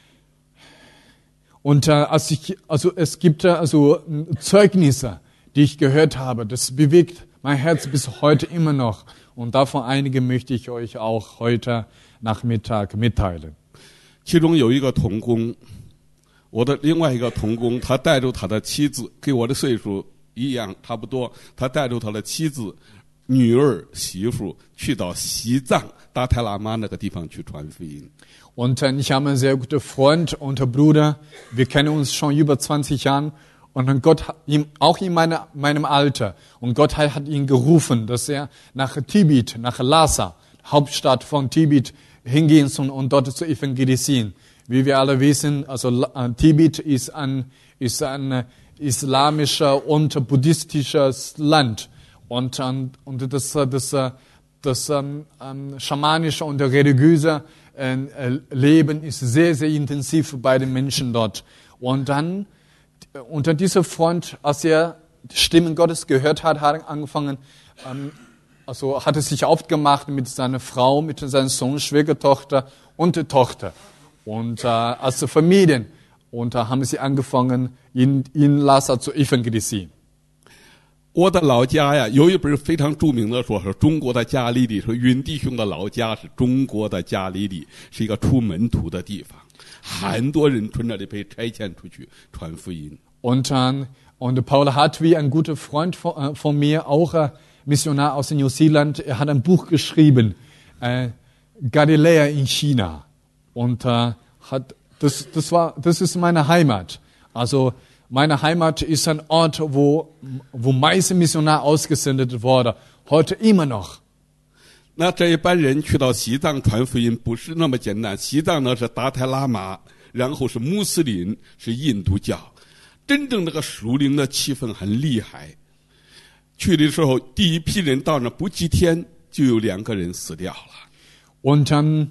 und äh, als ich, also es gibt also Zeugnisse, die ich gehört habe. Das bewegt mein Herz bis heute immer noch. Und davon einige möchte ich euch auch heute Nachmittag mitteilen. 其中有一个同工，我的另外一个同工，他带着他的妻子，跟我的岁数一样差不多，他带着他的妻子、女儿、媳妇去到西藏达泰喇嘛那个地方去传福音。 Und äh, ich habe einen sehr guten Freund und Bruder. Wir kennen uns schon über zwanzig Jahren. Und dann Gott hat ihm, auch in meine, meinem Alter, und Gott hat, hat ihn gerufen, dass er nach Tibet, nach Lhasa, Hauptstadt von Tibet, hingehen soll und dort zu evangelisieren. Wie wir alle wissen, also äh, Tibet ist ein, ist ein äh, islamischer und buddhistisches Land. Und, äh, und das, das, das, das ähm, ähm, schamanische und religiöse äh, Leben ist sehr, sehr intensiv bei den Menschen dort. Und dann unter dieser Freund, als er die Stimmen Gottes gehört hat, hat er angefangen, ähm, also hat er sich aufgemacht mit seiner Frau, mit seinem Sohn, Schwiegertochter und der Tochter und äh, als Familien. Und da haben sie angefangen, in, in Lhasa zu evangelisieren. 我的老家呀，有一本非常著名的说是中国的加利利，说云弟兄的老家是中国的加利利，是一个出门徒的地方。很多人从那里被差遣出去传福音。 Und, äh, und Paul Hartwig, ein guter Freund von, äh, von mir, auch äh, Missionar aus New Zealand, er hat ein Buch geschrieben, äh, Galiläa in China. Und äh, hat, das, das, war, das ist meine Heimat. Also meine Heimat ist ein Ort, wo, wo meiste Missionar ausgesendet wurde, heute immer noch. 那这一般人去到西藏传福音不是那么简单，西藏呢是达泰喇嘛，然后是穆斯林，是印度教，真正那个属灵的气氛很厉害。去的时候，第一批人到那不几天就有两个人死掉了。 Und dann,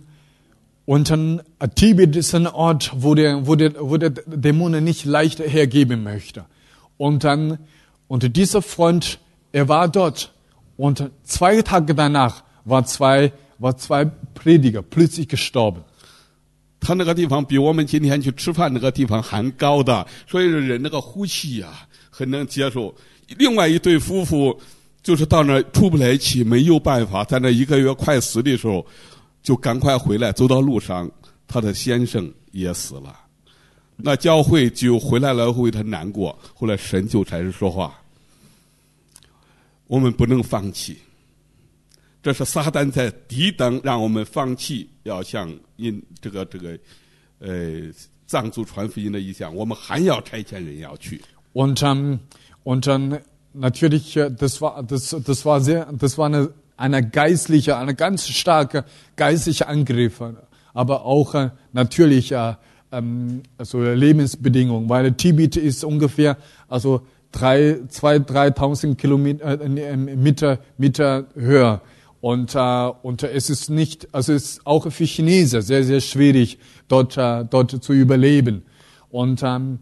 und dann Tibet ist ein Ort, wo der, wo der, wo der Dämon nicht leicht hergeben möchte. Und dann, und dieser Freund, er war dort und zwei Tage danach war zwei, war zwei Prediger plötzlich gestorben. 他那个地方比我们今天去吃饭那个地方还高的，所以人那个呼吸啊很能接受。另外一对夫妇就是到那出不来气，没有办法，在那一个月快死的时候，就赶快回来，走到路上，他的先生也死了。那教会就回来了，为他难过。后来神就开始说话，我们不能放弃。这是撒旦在抵挡，让我们放弃，要向因这个这个，呃，藏族传福音的意向，我们还要差遣人要去。 Und ähm, und dann natürlich, das war das das war sehr, das war eine eine geistliche, eine ganz starke geistliche Angriff, aber auch äh, natürlich äh, ähm, also Lebensbedingungen, weil Tibet ist ungefähr also drei, zwei, dreitausend Kilometer äh, Meter Meter höher. Und, äh, und es ist nicht, also es ist auch für Chinesen sehr, sehr schwierig, dort, äh, dort zu überleben. Und, ähm,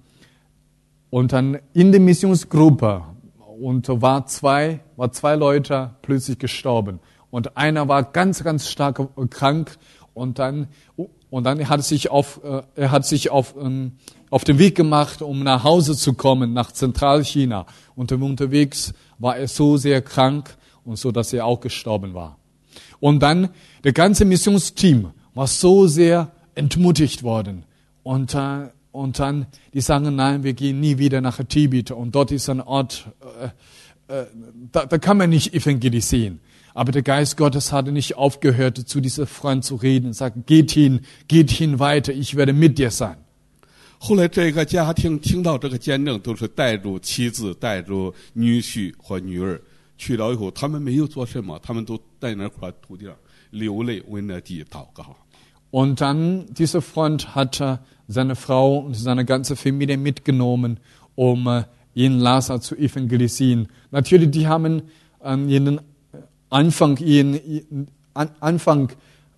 und dann in der Missionsgruppe und war zwei, war zwei Leute plötzlich gestorben. Und einer war ganz, ganz stark krank. Und dann, und dann hat sich auf, äh, er hat sich auf, ähm, auf den Weg gemacht, um nach Hause zu kommen, nach Zentralchina. Und unterwegs war er so sehr krank, und so, dass er auch gestorben war. Und dann, der ganze Missionsteam war so sehr entmutigt worden. Und, äh, und dann, die sagen, nein, wir gehen nie wieder nach Tibet. Und dort ist ein Ort, äh, äh, da, da kann man nicht evangelisieren. Aber der Geist Gottes hatte nicht aufgehört, zu dieser Freund zu reden. Sagt, geht hin, geht hin weiter, ich werde mit dir sein. 后来这个家庭听到这个见证，都是带着妻子、带着女婿或女儿。去了以后，他们没有做什么，他们都在那块土地上流泪，为那地祷告。 Und dann, dieser Freund hat seine Frau und seine ganze Familie mitgenommen, um in Lhasa zu evangelisieren. Natürlich, die haben in den Anfang, ihn, Anfang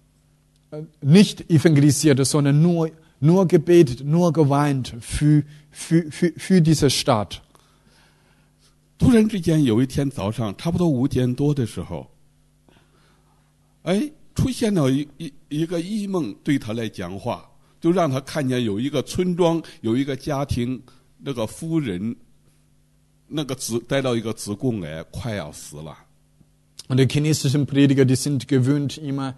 nicht evangelisiert, sondern nur, nur gebetet, nur geweint für, für, für, für diese Stadt. 突然之间，有一天早上，差不多五点多的时候，哎，出现了一一一个异梦，对他来讲话，就让他看见有一个村庄，有一个家庭，那个夫人，那个子带到一个子宫癌，快要死了。 Und die chinesischen Prediger, die sind gewöhnt, immer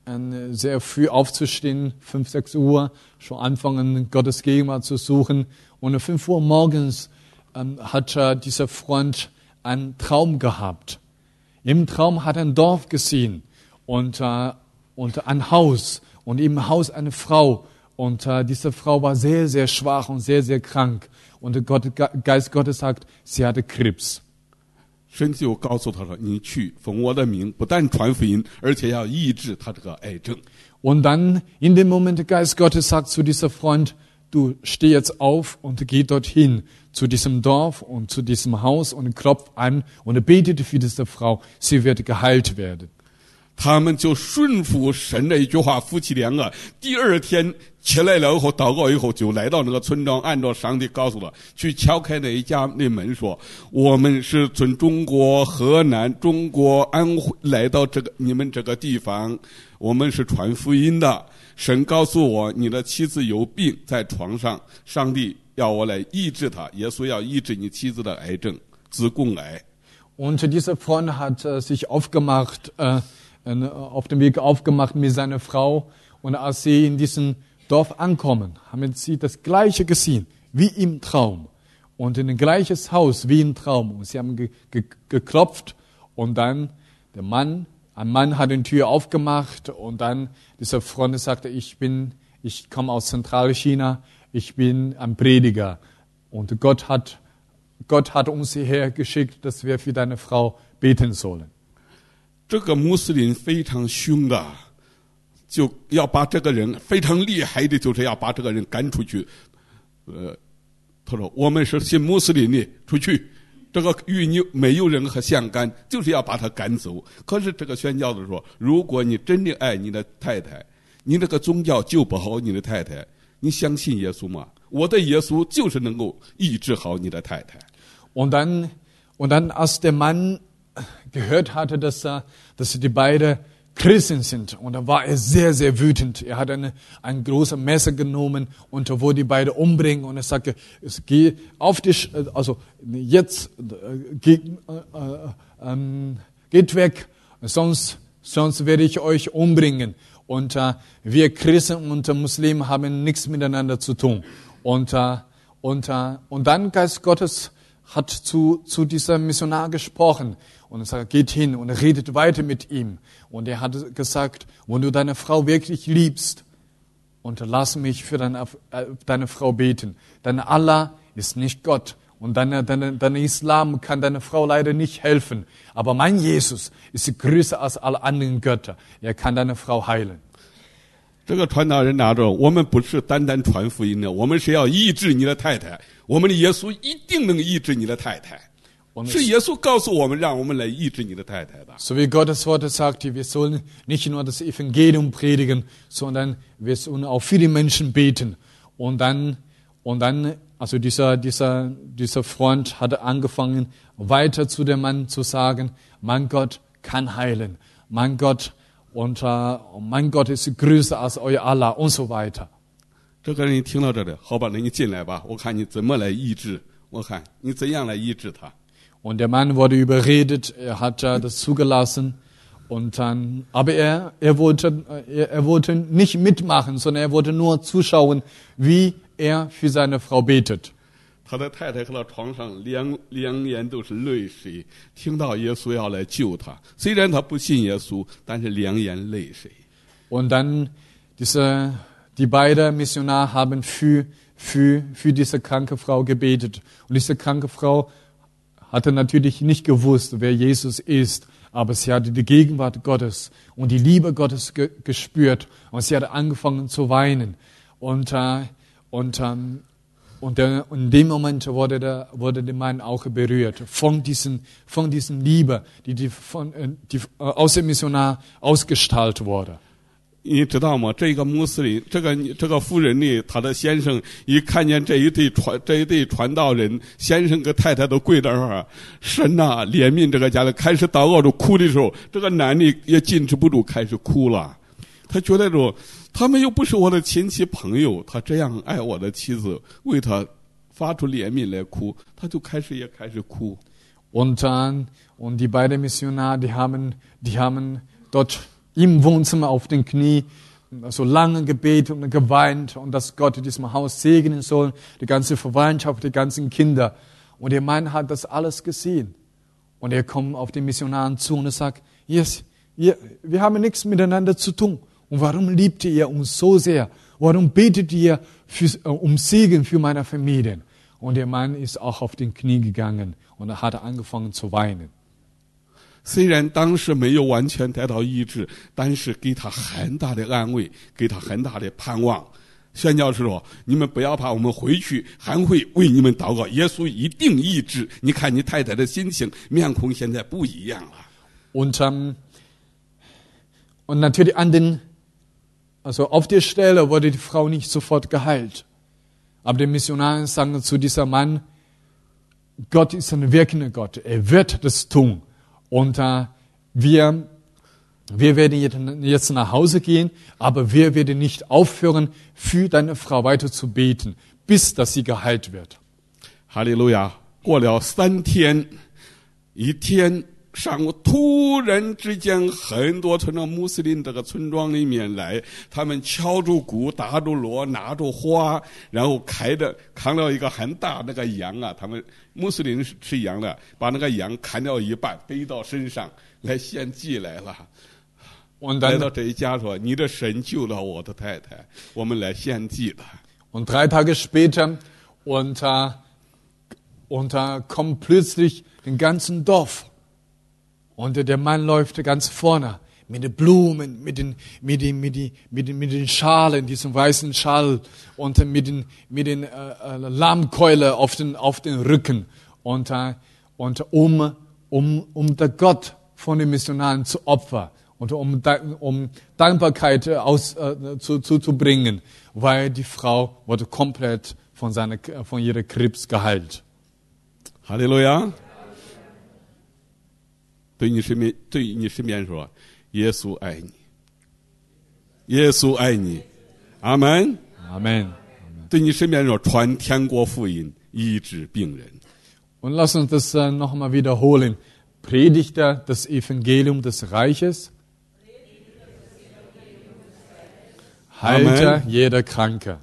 sehr früh aufzustehen, fünf, sechs Uhr, schon anfangen, Gottes Gegenwart zu suchen. Und um fünf Uhr morgens ähm, hat äh, dieser Freund einen Traum gehabt. Im Traum hat er ein Dorf gesehen und, äh, und ein Haus und im Haus eine Frau. Und äh, diese Frau war sehr, sehr schwach und sehr, sehr krank. Und der Gott, Geist Gottes sagt, sie hatte Krebs. 神就告诉他说：“你去奉我的名，不但传福音，而且要医治他这个癌症。” Und dann in dem Moment der Geist Gottes sagt zu dieser Freund, du steh jetzt auf und geh dorthin zu diesem Dorf und zu diesem Haus und klopf an und er betete für diese Frau, sie wird geheilt werden. 他们就顺服神的一句话，夫妻两个第二天起来了以后，祷告以后，就来到那个村庄，按照上帝告诉的，去敲开那一家那门，说：“我们是从中国河南、中国安徽来到这个你们这个地方，我们是传福音的。神告诉我，你的妻子有病，在床上，上帝要我来医治她，耶稣要医治你妻子的癌症，子宫癌。” Und dieser Freund hat äh, sich aufgemacht, äh, auf dem Weg aufgemacht mit seiner Frau. Und als sie in diesem Dorf ankommen, haben sie das Gleiche gesehen wie im Traum. Und in ein gleiches Haus wie im Traum. Und sie haben ge- ge- geklopft und dann der Mann, ein Mann hat die Tür aufgemacht und dann dieser Freund sagte, ich bin, ich komme aus Zentralchina, ich bin ein Prediger. Und Gott hat, Gott hat uns hierher geschickt, dass wir für deine Frau beten sollen. 这个穆斯林非常凶的，就要把这个人非常厉害的，就是要把这个人赶出去。呃，他说我们是信穆斯林的，出去，这个与你没有任何相干，就是要把他赶走。可是这个宣教的说，如果你真的爱你的太太，你这个宗教救不好你的太太，你相信耶稣吗？我的耶稣就是能够医治好你的太太。 Und dann, und dann als der Mann gehört hatte, dass, er, dass die beiden Christen sind. Und da war er sehr, sehr wütend. Er hat eine, ein großes Messer genommen und er wollte die beiden umbringen. Und er sagte, es geht auf dich, also jetzt geht, äh, äh, geht weg, sonst, sonst werde ich euch umbringen. Und äh, wir Christen und Muslime haben nichts miteinander zu tun. Und, äh, und, äh, und dann Geist Gottes hat zu, zu diesem Missionar gesprochen. Und er sagt, geht hin und er redet weiter mit ihm. Und er hat gesagt, wenn du deine Frau wirklich liebst, und lass mich für deine, äh, deine Frau beten. Dein Allah ist nicht Gott. Und deine, deine, deine Islam kann deine Frau leider nicht helfen. Aber mein Jesus ist größer als alle anderen Götter. Er kann deine Frau heilen. 这个传道人拿着，我们不是单单传福音的，我们是要医治你的太太。我们的耶稣一定能医治你的太太。是耶稣告诉我们，让我们来医治你的太太的。 So wie Gottes Wort sagt, wir sollen nicht nur das Evangelium predigen, sondern wir sollen auch für die Menschen beten. Und dann, und dann, also dieser, dieser, dieser Freund hatte angefangen, weiter zu dem Mann zu sagen, mein Gott kann heilen, mein Gott, und uh, mein Gott ist größer als euer Allah und so weiter. 这个人听到这里，好吧，那你进来吧，我看你怎么来医治，我看你怎样来医治他。 Und der Mann wurde überredet, er hat uh, das zugelassen. Und dann, aber er, er, wollte, er, er wollte nicht mitmachen, sondern er wollte nur zuschauen, wie er für seine Frau betet. 他的太太和他床上两两眼都是泪水，听到耶稣要来救他，虽然他不信耶稣，但是两眼泪水。 Und dann diese, die beiden Missionare haben für, für, für diese kranke Frau gebetet. Und diese kranke Frau hatte natürlich nicht gewusst, wer Jesus ist, aber sie hatte die Gegenwart Gottes und die Liebe Gottes ge- gespürt und sie hatte angefangen zu weinen. Und, äh, und, ähm, Und der, in dem Moment wurde der, wurde der Mann auch berührt von diesen, von diesen Liebe, die, die, von, die aus dem Missionar ausgestrahlt wurde. 你知道吗？这个穆斯林，这个这个妇人呢，她的先生一看见这一对传这一对传道人，先生跟太太都跪在那儿，神呐、啊，怜悯这个家的，开始祷告着哭的时候，这个男的也禁止不住开始哭了。他觉得说，他们又不是我的亲戚朋友，他这样爱我的妻子，为他发出怜悯来哭，他就开始也开始哭。 Und dann, und die beiden Missionare, die haben, die haben dort im Wohnzimmer auf den Knie so lange gebetet und geweint und dass Gott in diesem Haus segnen soll, die ganze Verwandtschaft, die ganzen Kinder. Und der Mann hat das alles gesehen. Und er kommt auf den Missionaren zu und er sagt, yes, wir, wir haben nichts miteinander zu tun. Und warum liebt ihr uns so sehr? Warum betet ihr für, um Segen für meine Familie? Und der Mann ist auch auf den Knie gegangen und er hat angefangen zu weinen. 虽然当时没有完全得到医治，但是给他很大的安慰，给他很大的盼望。宣教士说：“你们不要怕，我们回去还会为你们祷告，耶稣一定医治。你看你太太的心情，面孔现在不一样了。” Und, ähm, und natürlich an den, also auf der Stelle wurde die Frau nicht sofort geheilt. Aber die Missionare sagen zu diesem Mann, Gott ist ein wirkender Gott, er wird das tun. Und äh, wir, wir werden jetzt nach Hause gehen, aber wir werden nicht aufhören, für deine Frau weiter zu beten, bis dass sie geheilt wird. 哈利路亚！过了三天，一天上午突然之间，很多从那穆斯林这个村庄里面来，他们敲着鼓，打着锣，拿着花，然后开着扛了一个很大那个羊啊，他们穆斯林是吃羊的，把那个羊砍掉一半，背到身上来献祭来了。 Und 来 dann, 到这一家说：“你的神救了我的太太，我们来献祭了。” und drei Tage später und, äh, und äh, kommt plötzlich den ganzen Dorf. Und der Mann läuft ganz vorne mit den Blumen, mit den, mit den, mit den, mit den, mit den Schalen, diesem weißen Schal und mit den, mit den äh, äh, Lammkeule auf den, auf den Rücken. Und, äh, und um, um, um der Gott von den Missionaren zu opfern und um, um Dankbarkeit aus, äh, zu, zu, zu bringen, weil die Frau wurde komplett von, seiner, von ihrer Krebs geheilt. Halleluja! 对你身边，对你身边说，耶稣爱你，耶稣爱你，阿门， 阿门。 对你身边说，传天国福音，医治病人。 Und lass uns das äh, nochmal wiederholen. Predigte das Evangelium des Reiches, heilte jeder Kranke.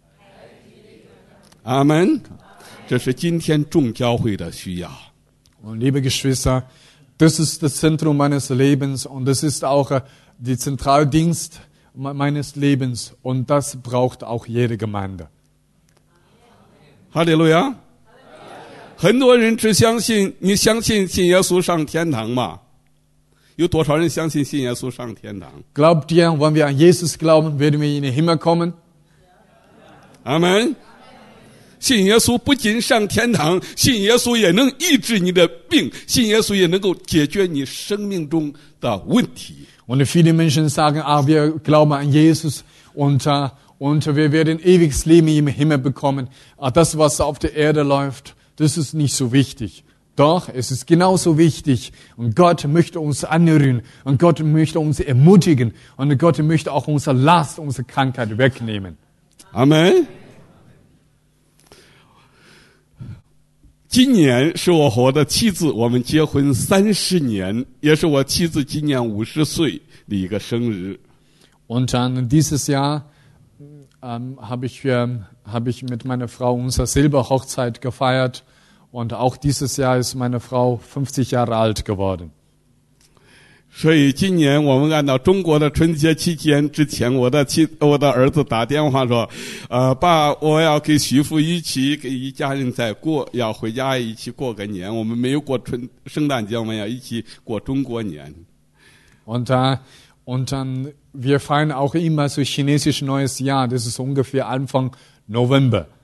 阿门。这是今天众教会的需要。 Und liebe Geschwister, das ist das Zentrum meines Lebens und das ist auch äh, der Zentraldienst meines Lebens und das braucht auch jede Gemeinde. 哈利路亚！很多人只相信，你相信信耶稣上天堂吗？有多少人相信信耶稣上天堂？ Glaubt ihr, wenn wir an Jesus glauben, werden wir in den Himmel kommen? 阿门。信耶稣不仅上天堂，信耶稣也能医治你的病，信耶稣也能够解决你生命中的问题。 Und viele Menschen sagen, ah, wir glauben an Jesus und, uh, und wir werden ewiges Leben im Himmel bekommen. Ah, das, was auf der Erde läuft, das ist nicht so wichtig. Doch, es ist genauso wichtig. Und Gott möchte uns anrühren. Und Gott möchte uns ermutigen. Und Gott möchte auch unsere Last, unsere Krankheit wegnehmen. Amen. 今年是我和我的妻子，我们结婚三十年，也是我妻子今年五十岁的一个生日。 Und dann dieses Jahr ähm, habe ich, äh, habe ich mit meiner Frau unsere Silberhochzeit gefeiert. Und auch dieses Jahr ist meine Frau fünfzig Jahre alt geworden. 所以今年我们按照中国的春节期间之前，我的妻我的儿子打电话说，呃，爸，我要跟媳妇一起给一家人在过，要回家一起过个年。我们没有过春圣诞节，我们要一起过中国年。 Und, äh, und dann, wir feiern auch immer so chinesisch Neues Jahr. Das ist ungefähr Anfang November.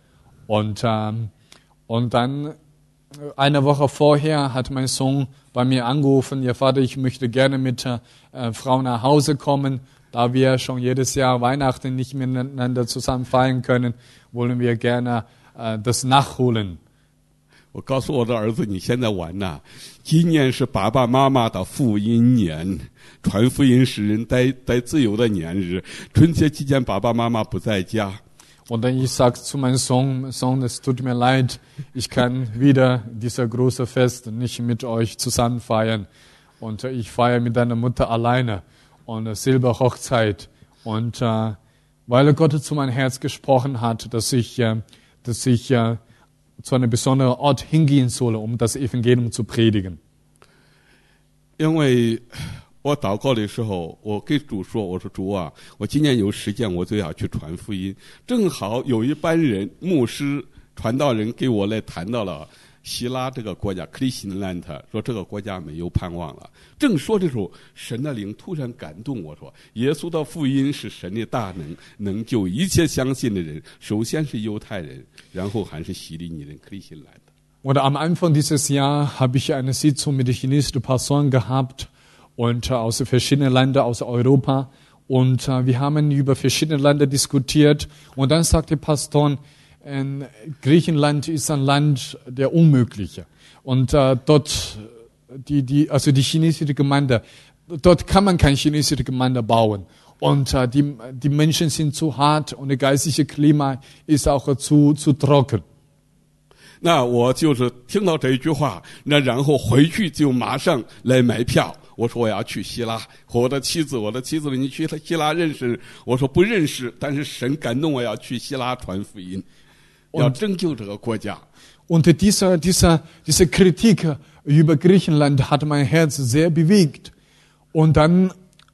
Und, ähm, und dann eine Woche vorher hat mein Sohn bei mir angerufen, ja Vater, ich möchte gerne mit der äh, Frau nach Hause kommen, da wir schon jedes Jahr Weihnachten nicht miteinander zusammen feiern können, wollen wir gerne äh, das nachholen. 我告诉我的儿子，你现在玩呐，今年是爸爸妈妈的福音年，传福音使人得得自由的年日。春节期间爸爸妈妈不在家。 Und dann ich sage zu meinem Sohn, Sohn, es tut mir leid, ich kann wieder dieser große Fest nicht mit euch zusammen feiern. Und äh, ich feiere mit deiner Mutter alleine und äh, Silberhochzeit. Und äh, weil Gott zu meinem Herz gesprochen hat, dass ich, äh, dass ich äh, zu einem besonderen Ort hingehen soll, um das Evangelium zu predigen. 因为我祷告的时候，我给主说：“我说主啊，我今年有时间，我就要去传福音。正好有一班人，牧师、传道人给我来谈到了希腊这个国家 Griechenland， 说这个国家没有盼望了。正说的时候，神的灵突然感动我说：耶稣的福音是神的大能，能救一切相信的人。首先是犹太人，然后还是希利尼人 Griechenland。” Oder am Anfang dieses Jahr habe ich eine Sitzung mit den chinesischen Pastoren gehabt und äh, aus verschiedenen Ländern aus Europa und äh, wir haben über verschiedene Länder diskutiert und dann sagte Pastoren, äh, Griechenland ist ein Land der Unmögliche und äh, dort die die also die chinesische Gemeinde, dort kann man keine chinesische Gemeinde bauen und äh, die die Menschen sind zu hart und das geistliche Klima ist auch zu zu trocken. 那我就是听到这一句话，那然后回去就马上来买票。我说我要去希腊，和我的妻子，我的妻子你去希腊认识？我说不认识，但是神感动我要去希腊传福音，要拯救这个国家。 Und diese, diese, diese Kritik über Griechenland hat mein Herz sehr bewegt. Und dann,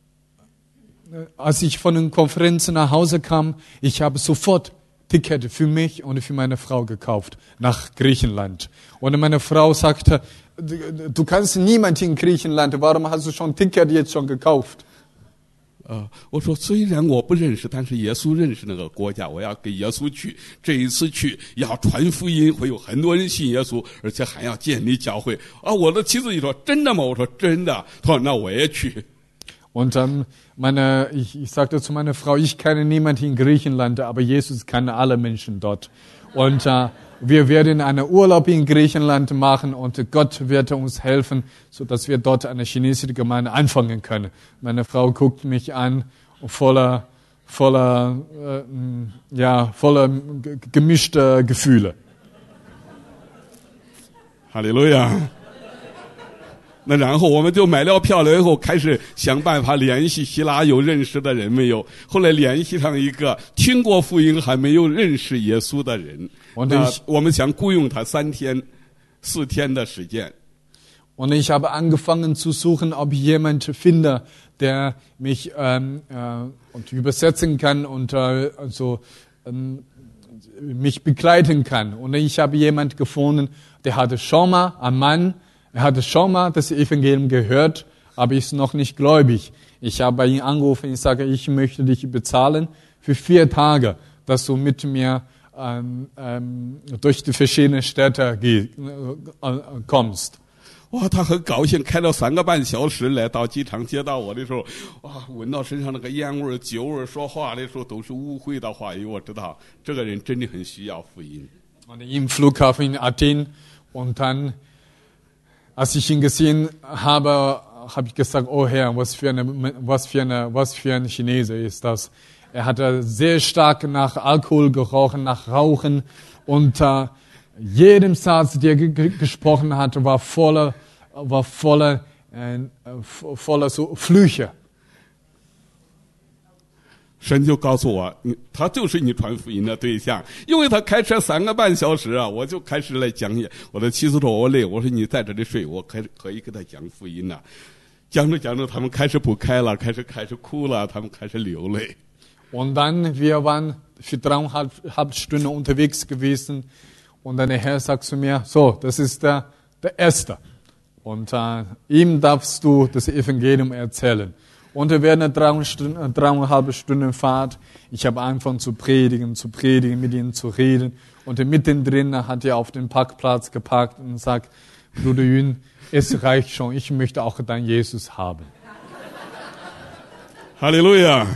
als ich von den Konferenzen nach Hause kam, ich habe sofort Ticket für mich und für meine Frau gekauft nach Griechenland. Und meine Frau sagte, du kannst niemand in Griechenland, warum hast du schon Ticket jetzt schon gekauft? 呃，我说虽然我不认识，但是耶稣认识那个国家，我要给耶稣去。这一次去要传福音，会有很多人信耶稣，而且还要建立教会。啊，我的妻子一说真的吗？我说真的。他说那我也去。 Und dann meine, ich, ich sagte zu meiner Frau, ich kenne niemanden in Griechenland, aber Jesus kennt alle Menschen dort. Und äh, wir werden einen Urlaub in Griechenland machen und Gott wird uns helfen, sodass wir dort eine chinesische Gemeinde anfangen können. Meine Frau guckt mich an, voller, voller, äh, ja, voller gemischter Gefühle. Halleluja. 那然后我们就买了票了以后，开始想办法联系希腊有认识的人没有。后来联系上一个听过福音还没有认识耶稣的人，那我们想雇佣他三天、四天的时间。 Und ich habe angefangen zu suchen, ob ich jemanden finde, der mich ähm, äh, und übersetzen kann und äh, also ähm, mich begleiten kann. Und ich habe jemanden gefunden, der hatte schon mal einen Mann. Er hatte schon mal das Evangelium gehört, aber ist noch nicht gläubig. Ich habe bei ihm angerufen, ich sage, ich möchte dich bezahlen für vier Tage, dass du mit mir ähm, ähm, durch die verschiedenen Städte geh, äh, äh, kommst. 哇，他很高兴，开了三个半小时来到机场接到我的时候，哇，闻到身上那个烟味、酒味，说话的时候都是污秽的话语，我知道这个人真的很需要福音。 Und im Flughafen in Athen und dann als ich ihn gesehen habe, habe ich gesagt, oh Herr, was für, eine, was, für eine, was für ein Chinese ist das. Er hatte sehr stark nach Alkohol gerochen, nach Rauchen und äh, jedem Satz, der er g- gesprochen hatte, war voller, war voller, äh, voller so Flüche. 神就告诉我，他就是你传福音的对象，因为他开车三个半小时啊，我就开始来讲解。我的妻子说我累，我说你在这里睡，我开可以给他讲福音了。讲着讲着，他们开始不开了，开始开始哭了，他们开始流泪。 Und dann, wir waren für dreieinhalb Stunden unterwegs gewesen und dann der Herr sagt zu mir, so, das ist der, der Erste und äh, ihm darfst du das Evangelium erzählen. Und wir werden eine dreieinhalb Stunden, Stunden Fahrt. Ich habe angefangen zu predigen, zu predigen, mit ihnen zu reden. Und mittendrin hat er auf den Parkplatz geparkt und sagt, Bruder Yun, es reicht schon, ich möchte auch deinen Jesus haben. Halleluja!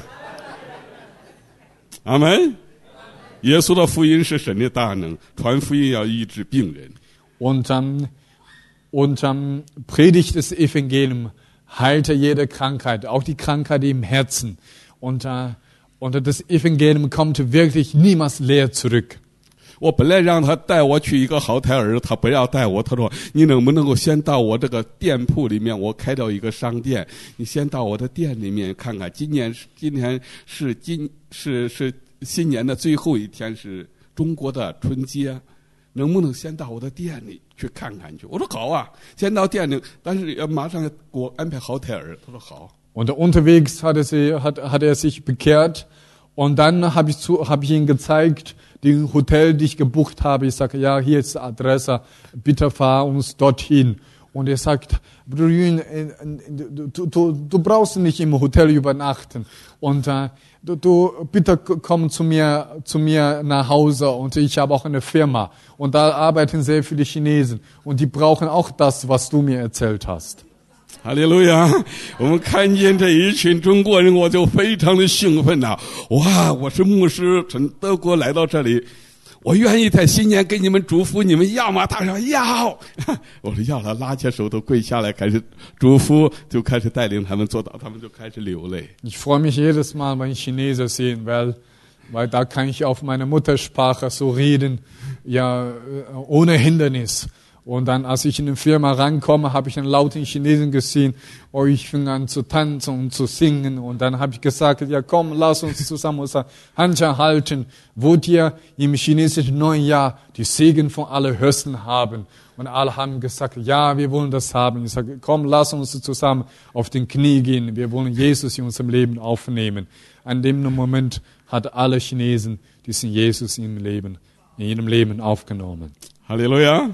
Amen! 耶稣的福音是神的大能，传福音要医治病人。 Und, ähm, und ähm, predigt das Evangelium, heilte jede Krankheit, auch die Krankheit im Herzen. Und, äh, und das Evangelium kommt wirklich niemals leer zurück. 我本来让他带我去一个豪泰尔，他不要带我，他说你能不能够先到我这个店铺里面，我开到一个商店，你先到我的店里面看看。今年今天是今是是新年的最后一天，是中国的春节，能不能先到我的店里去看看去？我说好啊，先到店里，但是要马上给我安排豪泰尔。他说好。 Und unterwegs hat er, sie, hat, hat er sich bekehrt und dann habe ich, zu, hab ich ihm gezeigt, den Hotel, die ich gebucht habe. Ich sage, ja, hier ist die Adresse, bitte fahr uns dorthin. Und er sagt, Bruder Yun, du, du, du brauchst nicht im Hotel übernachten. Und äh, du, du, bitte komm zu mir, zu mir nach Hause. Und ich habe auch eine Firma. Und da arbeiten sehr viele Chinesen. Und die brauchen auch das, was du mir erzählt hast. 哈利路亚！我们看见这一群中国人，我就非常的兴奋呐、啊！哇，我是牧师，从德国来到这里，我愿意在新年给你们祝福，你们要吗？他说要。我说要了，拉起手都跪下来，开始祝福，就开始带领他们做到，他们就开始流泪。 Ich freue mich jedes Mal, wenn ich Chinesen sehe, weil, weil da kann ich auf meine Muttersprache so reden, ja, ohne Hindernis. Und dann, als ich in die Firma rankomme, habe ich einen lauten Chinesen gesehen. Oh, ich fing an zu tanzen und zu singen. Und dann habe ich gesagt, ja komm, lass uns zusammen unsere Handschellen halten, wo wir im chinesischen neuen Jahr die Segen von allen Höchsten haben. Und alle haben gesagt, ja, wir wollen das haben. Ich sage, komm, lass uns zusammen auf den Knie gehen. Wir wollen Jesus in unserem Leben aufnehmen. An dem Moment hat alle Chinesen diesen Jesus in ihrem Leben, in ihrem Leben aufgenommen. Halleluja!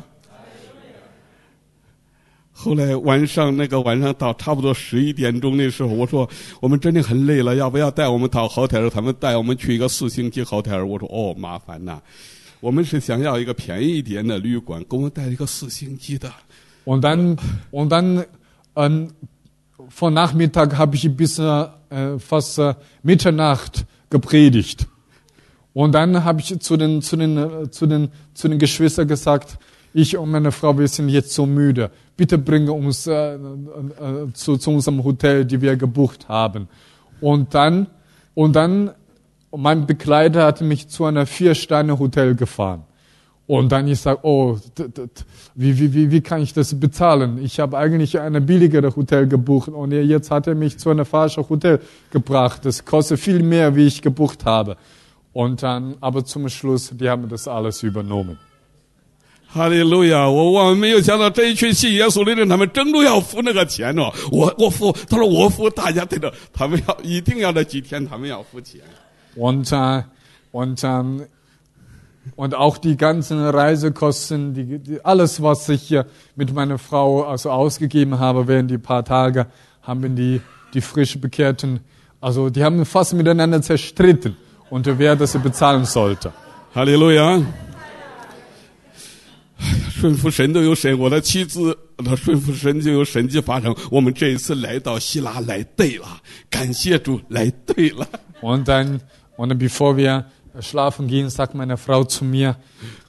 后来晚上那个晚上到差不多十一点钟那时候，我说我们真的很累了，要不要带我们到豪泰尔？他们带我们去一个四星级豪泰尔。我说哦，麻烦呐，我们是想要一个便宜一点的旅馆，给我们带一个四星级的。 Und dann, und dann ähm, von Nachmittag habe ich bis äh, fast äh, Mitternacht gepredigt. Und dann habe ich zu den, zu den, äh, zu den, zu den Geschwistern gesagt, ich und meine Frau, wir sind jetzt so müde. Bitte bringe uns äh, äh, zu, zu unserem Hotel, die wir gebucht haben. Und dann, und dann, mein Begleiter hat mich zu einer Vier-Sterne-Hotel gefahren. Und dann ich sage, oh, d- d- wie, wie, wie, wie kann ich das bezahlen? Ich habe eigentlich eine billigere Hotel gebucht und jetzt hat er mich zu einer falschen Hotel gebracht. Das kostet viel mehr, wie ich gebucht habe. Und dann, aber zum Schluss, die haben das alles übernommen. 哈利路亚！我万万没有想到这一群信耶稣的人，他们争着要付那个钱哦。我我付，他说我付，大家对着，他们要一定要那几天，他们要付钱。 Und, äh, und, ähm, und auch die ganzen Reisekosten, die, die, alles, was ich hier mit meiner Frau also ausgegeben habe während die paar Tage, haben die, die frisch Bekehrten, also die haben fast miteinander zerstritten, und wer das bezahlen sollte. Halleluja! 顺服神都有神，我的妻子她顺服神就有神迹发生。我们这一次来到希腊来对了，感谢主来对了。 Und dann, und dann bevor wir schlafen gehen, sagt meine Frau zu mir,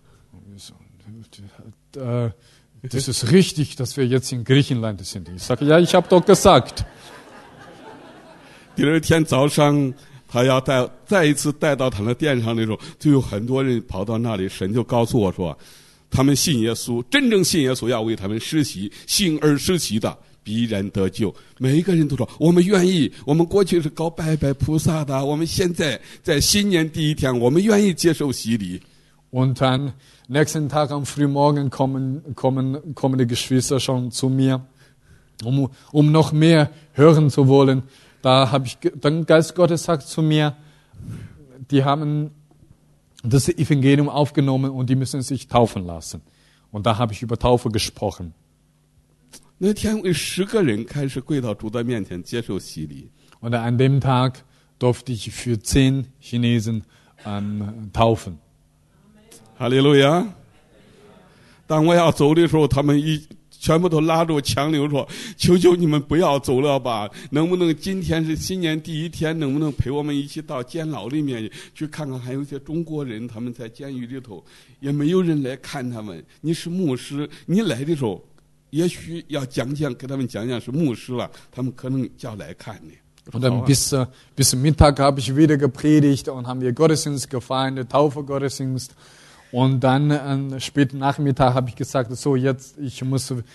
äh, das ist richtig, dass wir jetzt in Griechenland sind. Ich sage, ja, ich habe doch gesagt. 第二天早上，他要带再一次带到他的店上的时候，就有很多人跑到那里，神就告诉我说。 他们信耶稣，真正信耶稣要为他们施洗，信而施洗的必然得救。每一个人都说我们愿意，我们过去是搞拜拜菩萨的，我们现在在新年第一天，我们愿意接受洗礼。 Und dann nächsten Tag am Frühmorgen kommen kommen kommen die Geschwister schon zu mir, um um noch mehr hören zu wollen. Da habe ich dann Geist Gottes sagt zu mir, die haben das Evangelium aufgenommen und die müssen sich taufen lassen. Und da habe ich über Taufe gesprochen. 那天有十个人开始跪到主的面前接受洗礼。 Und an dem Tag durfte ich für zehn Chinesen ähm, taufen. 哈利路亚！当我要走的时候，他们一全部都拉住强留说：“求求你们不要走了吧！能不能今天是新年第一天，能不能陪我们一起到监牢里面去看看？还有一些中国人，他们在监狱里头也没有人来看他们。你是牧师，你来的时候，也许要讲讲，给他们讲讲是牧师了，他们可能就要来看你。” Und dann bis, äh, bis Mittag habe ich wieder gepredigt und haben wir Gottesdienst gefeiert, Taufe-Gottesdienst. Und dann äh, späten Nachmittag habe ich gesagt, so jetzt, ich muss, äh,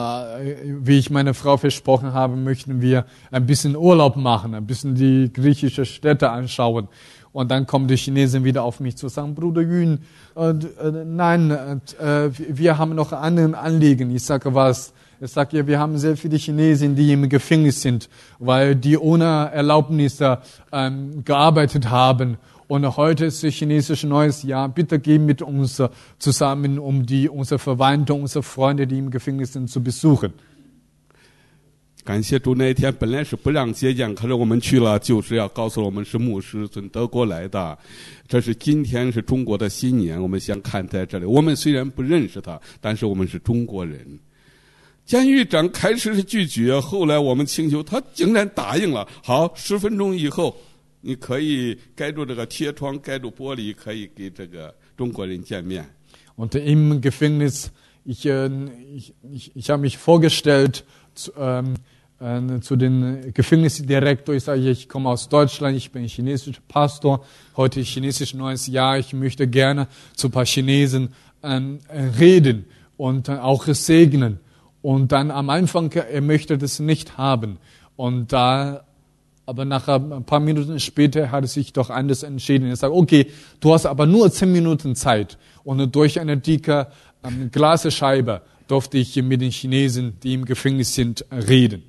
wie ich meine Frau versprochen habe, möchten wir ein bisschen Urlaub machen, ein bisschen die griechische Städte anschauen. Und dann kommen die Chinesen wieder auf mich zu sagen, Bruder Yun, äh, äh, nein, äh, wir haben noch andere Anliegen. Ich sage, was? Ich sage, ja, wir haben sehr viele Chinesen, die im Gefängnis sind, weil die ohne Erlaubnis ähm, gearbeitet haben. Und heute ist das chinesische neues Jahr. Bitte geh mit uns zusammen, um die unsere Verwandten, unsere Freunde, die im Gefängnis sind, zu besuchen. 感谢主，那一天本来是不让接见，可是我们去了，就是要告诉我们是牧师从德国来的。这是今天是中国的新年，我们想看在这里。我们虽然不认识他，但是我们是中国人。监狱长开始是拒绝，后来我们请求，他竟然答应了。好，十分钟以后，你可以盖住这个铁窗，盖住玻璃，可以给这个中国人见面。 Und im Gefängnis, ich, äh, ich, ich, ich habe mich vorgestellt zu, ähm, äh, zu dem Gefängnisdirektor. Ich sage, ich komme aus Deutschland, ich bin chinesischer Pastor. Heute ist chinesisches neues Jahr. Ich möchte gerne zu ein paar Chinesen ähm, reden und äh, auch segnen. Und dann am Anfang, er möchte das nicht haben. Und da, aber nach ein paar Minuten später hat er sich doch anders entschieden. Er sagt, okay, du hast aber nur zehn Minuten Zeit. Und durch eine dicke ähm, Glasscheibe durfte ich mit den Chinesen, die im Gefängnis sind, reden.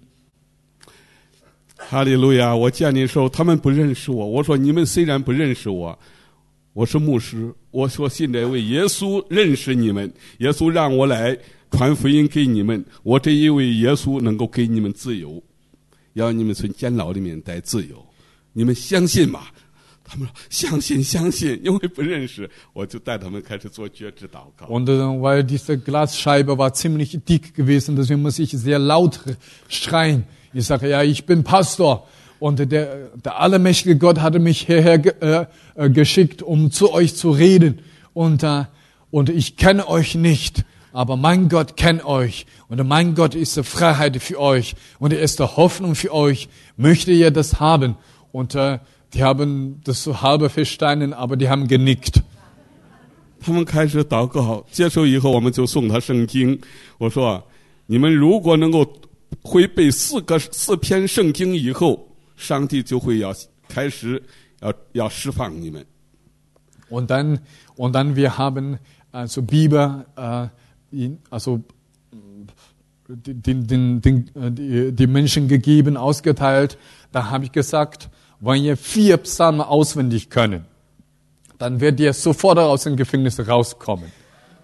哈利路亚！我见你的时候，他们不认识我。我说你们虽然不认识我，我是牧师，我说信这位耶稣认识你们，耶稣让我来传福音给你们，我这一位耶稣能够给你们自由，要你们从监牢里面得自由，你们相信吗？他们说相信相信，因为不认识，我就带他们开始做觉知祷告。 Und äh, weil diese Glasscheibe war ziemlich dick gewesen, deswegen muss ich sehr laut schreien. Ich sage, ja, ich bin Pastor. Und der, der allmächtige Gott hatte mich hierher ge, äh, geschickt, um zu euch zu reden. Und, äh, und ich kenne euch nicht, aber mein Gott kennt euch. Und mein Gott ist die Freiheit für euch. Und er ist die Hoffnung für euch. Möchte ihr das haben? Und äh, die haben das so halb verstanden, aber die haben genickt. 他们开始祷告，接受以后，我们就送他圣经。我说，你们如果能够会背四个四篇圣经以后，上帝就会要开始要要释放你们。 Und dann, und dann wir haben also Bibel, äh, also den, den, den, die, die Menschen gegeben, ausgeteilt. Da habe ich gesagt, wenn ihr vier Psalmen auswendig können, dann werdet ihr sofort aus dem Gefängnis rauskommen.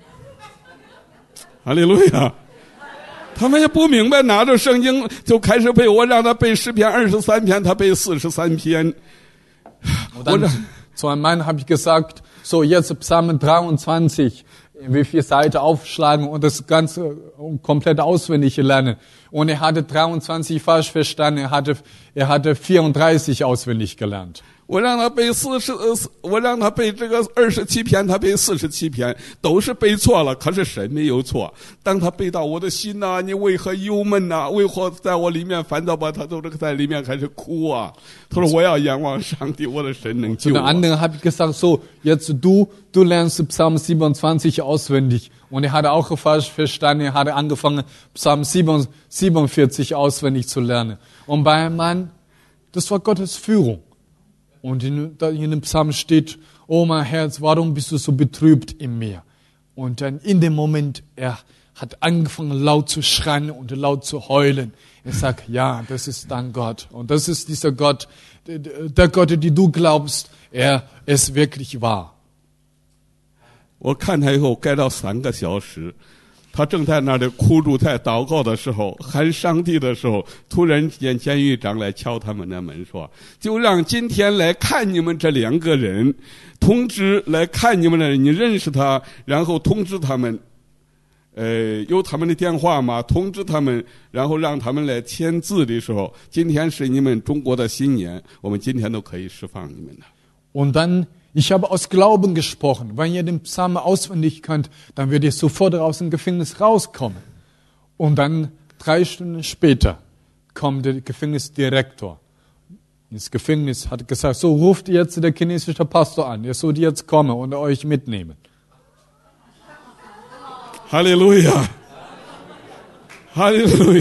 Halleluja! 他们也不明白，拿着圣经就开始背，我让他背诗篇二十三篇，他背四十三篇。 Und dann zu einem Mann habe ich gesagt, so jetzt Psalm dreiundzwanzig, wie viele Seiten aufschlagen und das Ganze komplett auswendig lernen. Und er hatte dreiundzwanzig falsch verstanden, er hatte, er hatte vierunddreißig auswendig gelernt. 我让他背四十，我让他背这个二十七篇，他背四十七篇，都是背错了。可是神没有错。当他背到我的心呐、啊，你为何忧闷呐、啊？为何在我里面烦躁吧？他都这个在里面开始哭啊。他说我要仰望上帝，我的神能救我。 Zu den anderen habe ich gesagt, so jetzt du, du lernst Psalm siebenundzwanzig auswendig. Und er hatte auch falsch verstanden. Er hatte angefangen Psalm siebenundvierzig auswendig zu lernen. Und bei einem Mann, das war Gottes Führung. Und in, in dem Psalm steht, oh mein Herz, warum bist du so betrübt in mir? Und dann in dem Moment, er hat angefangen laut zu schreien und laut zu heulen. Er sagt, ja, das ist dein Gott. Und das ist dieser Gott, der Gott, den du glaubst, er ist wirklich wahr. 我看他以后盖到三个小时， 他正在那里哭住在祷告的时候，喊上帝的时候，突然间监狱长来敲他们的门说，就让今天来看你们这两个人，通知来看你们的人，你认识他，然后通知他们，呃，有他们的电话吗？通知他们，然后让他们来签字的时候，今天是你们中国的新年，我们今天都可以释放你们的。 Und dann, ich habe aus Glauben gesprochen. Wenn ihr den Psalm auswendig könnt, dann werdet ihr sofort aus dem Gefängnis rauskommen. Und dann, drei Stunden später, kommt der Gefängnisdirektor ins Gefängnis, hat gesagt, so ruft jetzt der chinesische Pastor an, ihr sollt jetzt kommen und euch mitnehmen. Halleluja! Halleluja!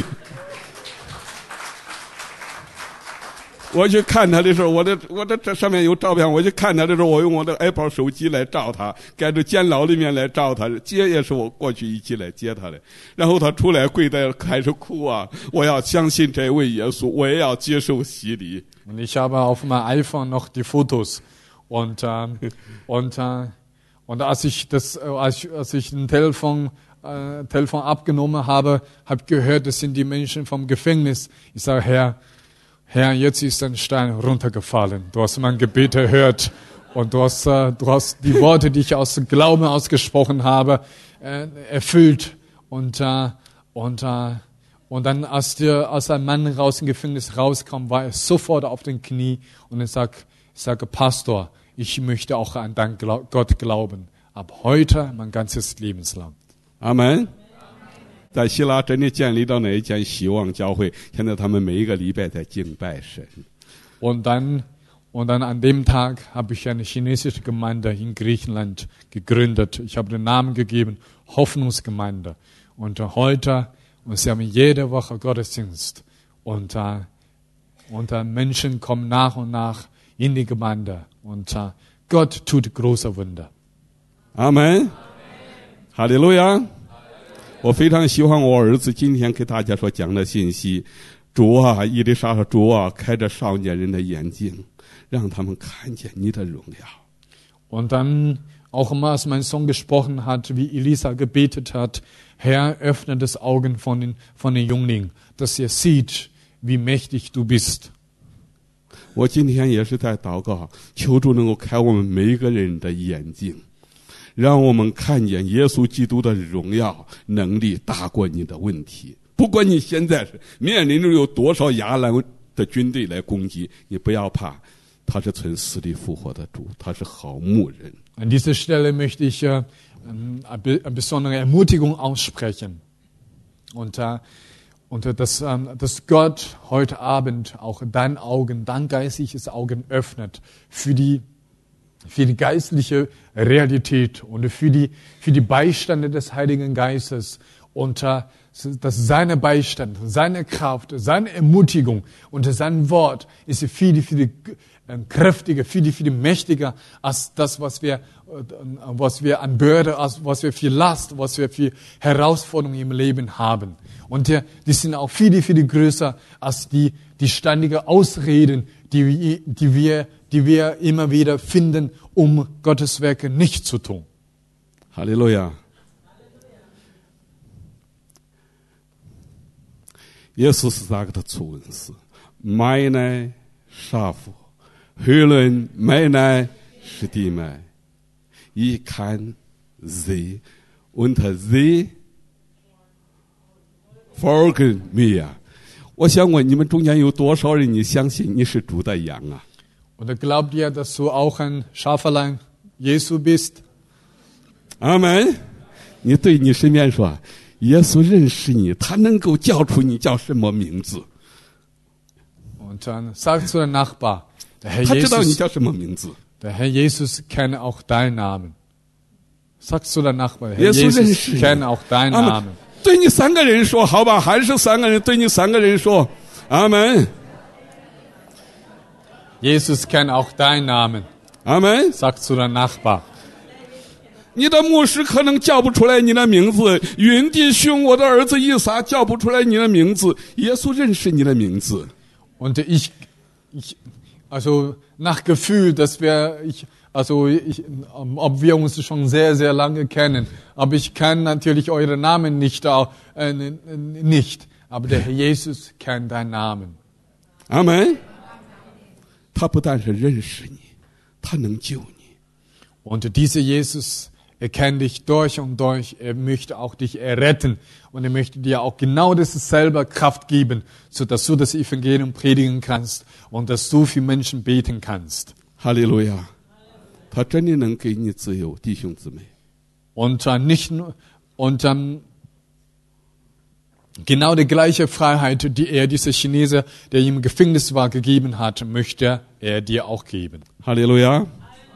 我去看他的时候，我的我的这上面有照片。我去看他的时候，我用我的 Apple 手机来照他，赶着监牢里面来照他，接也是我过去一起来接他的。然后他出来跪在开始哭啊！我要相信这位耶稣，我也要接受洗礼。 Und ich habe auf meinem iPhone noch die Fotos und äh, und äh, und als ich das als, als ich ein Telefon äh, Telefon abgenommen habe, habe ich gehört, das sind die Menschen vom Gefängnis. Ich sage, Herr, Herr, jetzt ist ein Stein runtergefallen. Du hast mein Gebet erhört und du hast, äh, du hast die Worte, die ich aus Glauben ausgesprochen habe, äh, erfüllt. Und, äh, und, äh, und dann, als, der, als ein Mann raus im Gefängnis rauskam, war er sofort auf den Knie und er sagt, ich sage, Pastor, ich möchte auch an deinen Gott glauben. Ab heute mein ganzes Lebenslang. Amen. 在希腊真的建立到那一间希望教会，现在他们每一个礼拜在敬拜神。 Und dann, und dann an dem Tag habe ich eine chinesische Gemeinde in Griechenland gegründet. Ich habe den Namen gegeben, Hoffnungsgemeinde. Und heute, und sie haben jede Woche Gottesdienst. Und, und Menschen kommen nach und nach in die Gemeinde. Und Gott tut große Wunder. Amen. Halleluja. 我非常喜欢我儿子今天给大家所讲的信息。主啊，伊丽莎说，主啊，开着少年人的眼睛，让他们看见你的荣耀。 Und dann, auch immer, als mein Sohn gesprochen hat, wie Elisa gebetet hat, Herr, öffne das Augen von den, von den Jünglingen, dass er sieht, wie mächtig du bist. 我今天也是在祷告，求主能够开我们每一个人的眼睛。让我们看见耶稣基督的荣耀能力大过你的问题。不管你现在是面临着有多少亚兰的军队来攻击，你不要怕，他是从死里复活的主，他是好牧人。 An dieser Stelle möchte ich äh, eine besondere Ermutigung aussprechen. Und, äh, und äh, dass, äh, dass Gott heute Abend auch dein Augen, dein geistliches Augen öffnet für die für die geistliche Realität und für die, für die Beistände des Heiligen Geistes und äh, dass seine Beistand, seine Kraft, seine Ermutigung und sein Wort ist viel, viel äh, kräftiger, viel, viel mächtiger als das, was wir, äh, was wir an Bürde, als was wir für Last, was wir für Herausforderungen im Leben haben. Und äh, die sind auch viel, viel größer als die, die ständigen Ausreden, die, die wir die wir immer wieder finden, um Gottes Werke nicht zu tun. Halleluja. 耶稣sagte zu uns, meine Schafe hören meine Stimme. Ich kann sie und sie folgen mir. 我想问你们中间有多少人你相信你是主的羊啊？ Oder glaubt ihr, dass du auch ein Schaferlein Jesu bist? Amen. 你对你身边说，耶稣认识你，他能够叫出你叫什么名字。 Und dann sag zu deinem Nachbar, der Herr 他知道你 Jesus, 叫什么名字。 der Herr Jesus kenne auch deinen Namen. Sag zu deinem Nachbar, der Herr 耶稣认 Jesus 识你。 kenne auch deinen 阿门 Namen. 对你三个人说，好吧，还是三个人对你三个人说，阿门。 Jesus kennt auch deinen Namen. 阿门。 Sag zu deinem Nachbar. 你的牧师可能叫不出来你的名字，云弟兄，我的儿子以撒叫不出来你的名字，耶稣认识你的名字。 Und ich, ich, also nach Gefühl, dass wir, ich, also ich, ob wir uns schon sehr, sehr lange kennen. Aber ich kann natürlich eure Namen nicht, äh, nicht. Aber der Herr Jesus kennt deinen Namen. Amen. 他不但是认识你，他能救你。 Und dieser Jesus, er kennt dich durch und durch. Er möchte auch dich erretten. Und er möchte dir auch genau das selber Kraft geben, sodass du das Evangelium predigen kannst und dass du für Menschen beten kannst. Halleluja. 他真的能给你自由，弟兄姊妹。 Und dann nicht nur, und dann genau die gleiche Freiheit, die er dieser Chinese, der im Gefängnis war, gegeben hat, möchte er dir auch geben. Halleluja.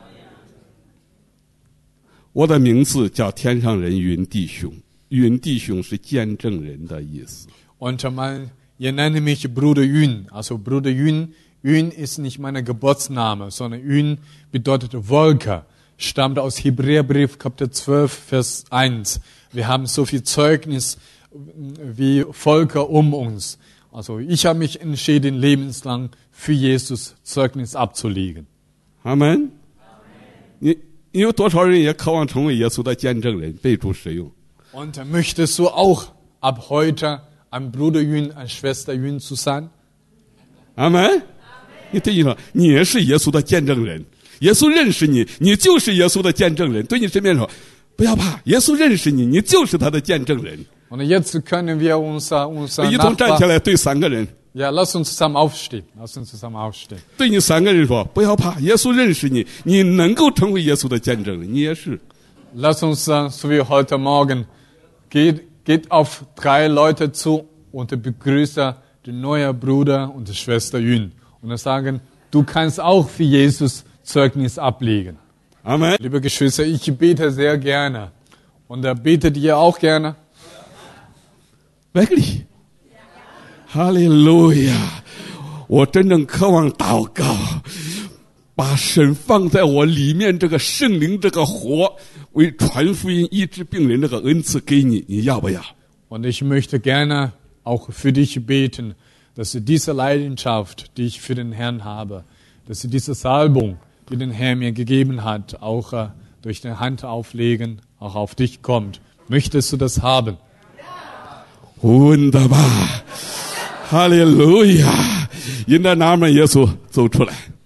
我的名字叫天上人云弟兄，云弟兄是见证人的意思。 Und mein, ihr nennt mich Bruder Yun, also Bruder Yun. Yun ist nicht mein Geburtsname, sondern Yun bedeutet Wolke, stammt aus Hebräerbrief Kapitel zwölf, Vers eins. Wir haben so viel Zeugnis wie Völker um uns. Also ich habe mich entschieden, lebenslang für Jesus Zeugnis abzulegen. Amen. 你你有多少人也渴望成为耶稣的见证人，被主使用？ Und möchtest du auch ab heute ein Bruder Yun, eine Schwester Yun zu sein? Amen. 你对你说，你也是耶稣的见证人。耶稣认识你，你就是耶稣的见证人。对你身边说，不要怕，耶稣认识你，你就是他的见证人。 Und jetzt können wir unser, unser 一同站起 Nachbar... 来对三个人， Ja, lass uns zusammen aufstehen. Lass uns zusammen aufstehen. 对你三个人说，不要怕，耶稣认识你，你能够成为耶稣的见证人，你也是。 Lass uns, so wie heute Morgen, geht, geht auf drei Leute zu und begrüße den neuen Bruder und die Schwester Yun. Und sagen, du kannst auch für Jesus Zeugnis ablegen. Amen. Liebe Geschwister, ich bete sehr gerne. Und da betet ihr auch gerne? Wirklich? Halleluja! 我真正渴望祷告，把神放在我里面，这个圣灵这个火，为传福音、医治病人这个恩赐给你，你要不要？ Und ich möchte gerne auch für dich beten, dass du diese Leidenschaft, die ich für den Herrn habe, dass du diese Salbung, die den Herr mir gegeben hat, auch äh, durch die Hand auflegen, auch auf dich kommt. Möchtest du das haben? Wunderbar! Halleluja! In der Namen Jesu 走出来。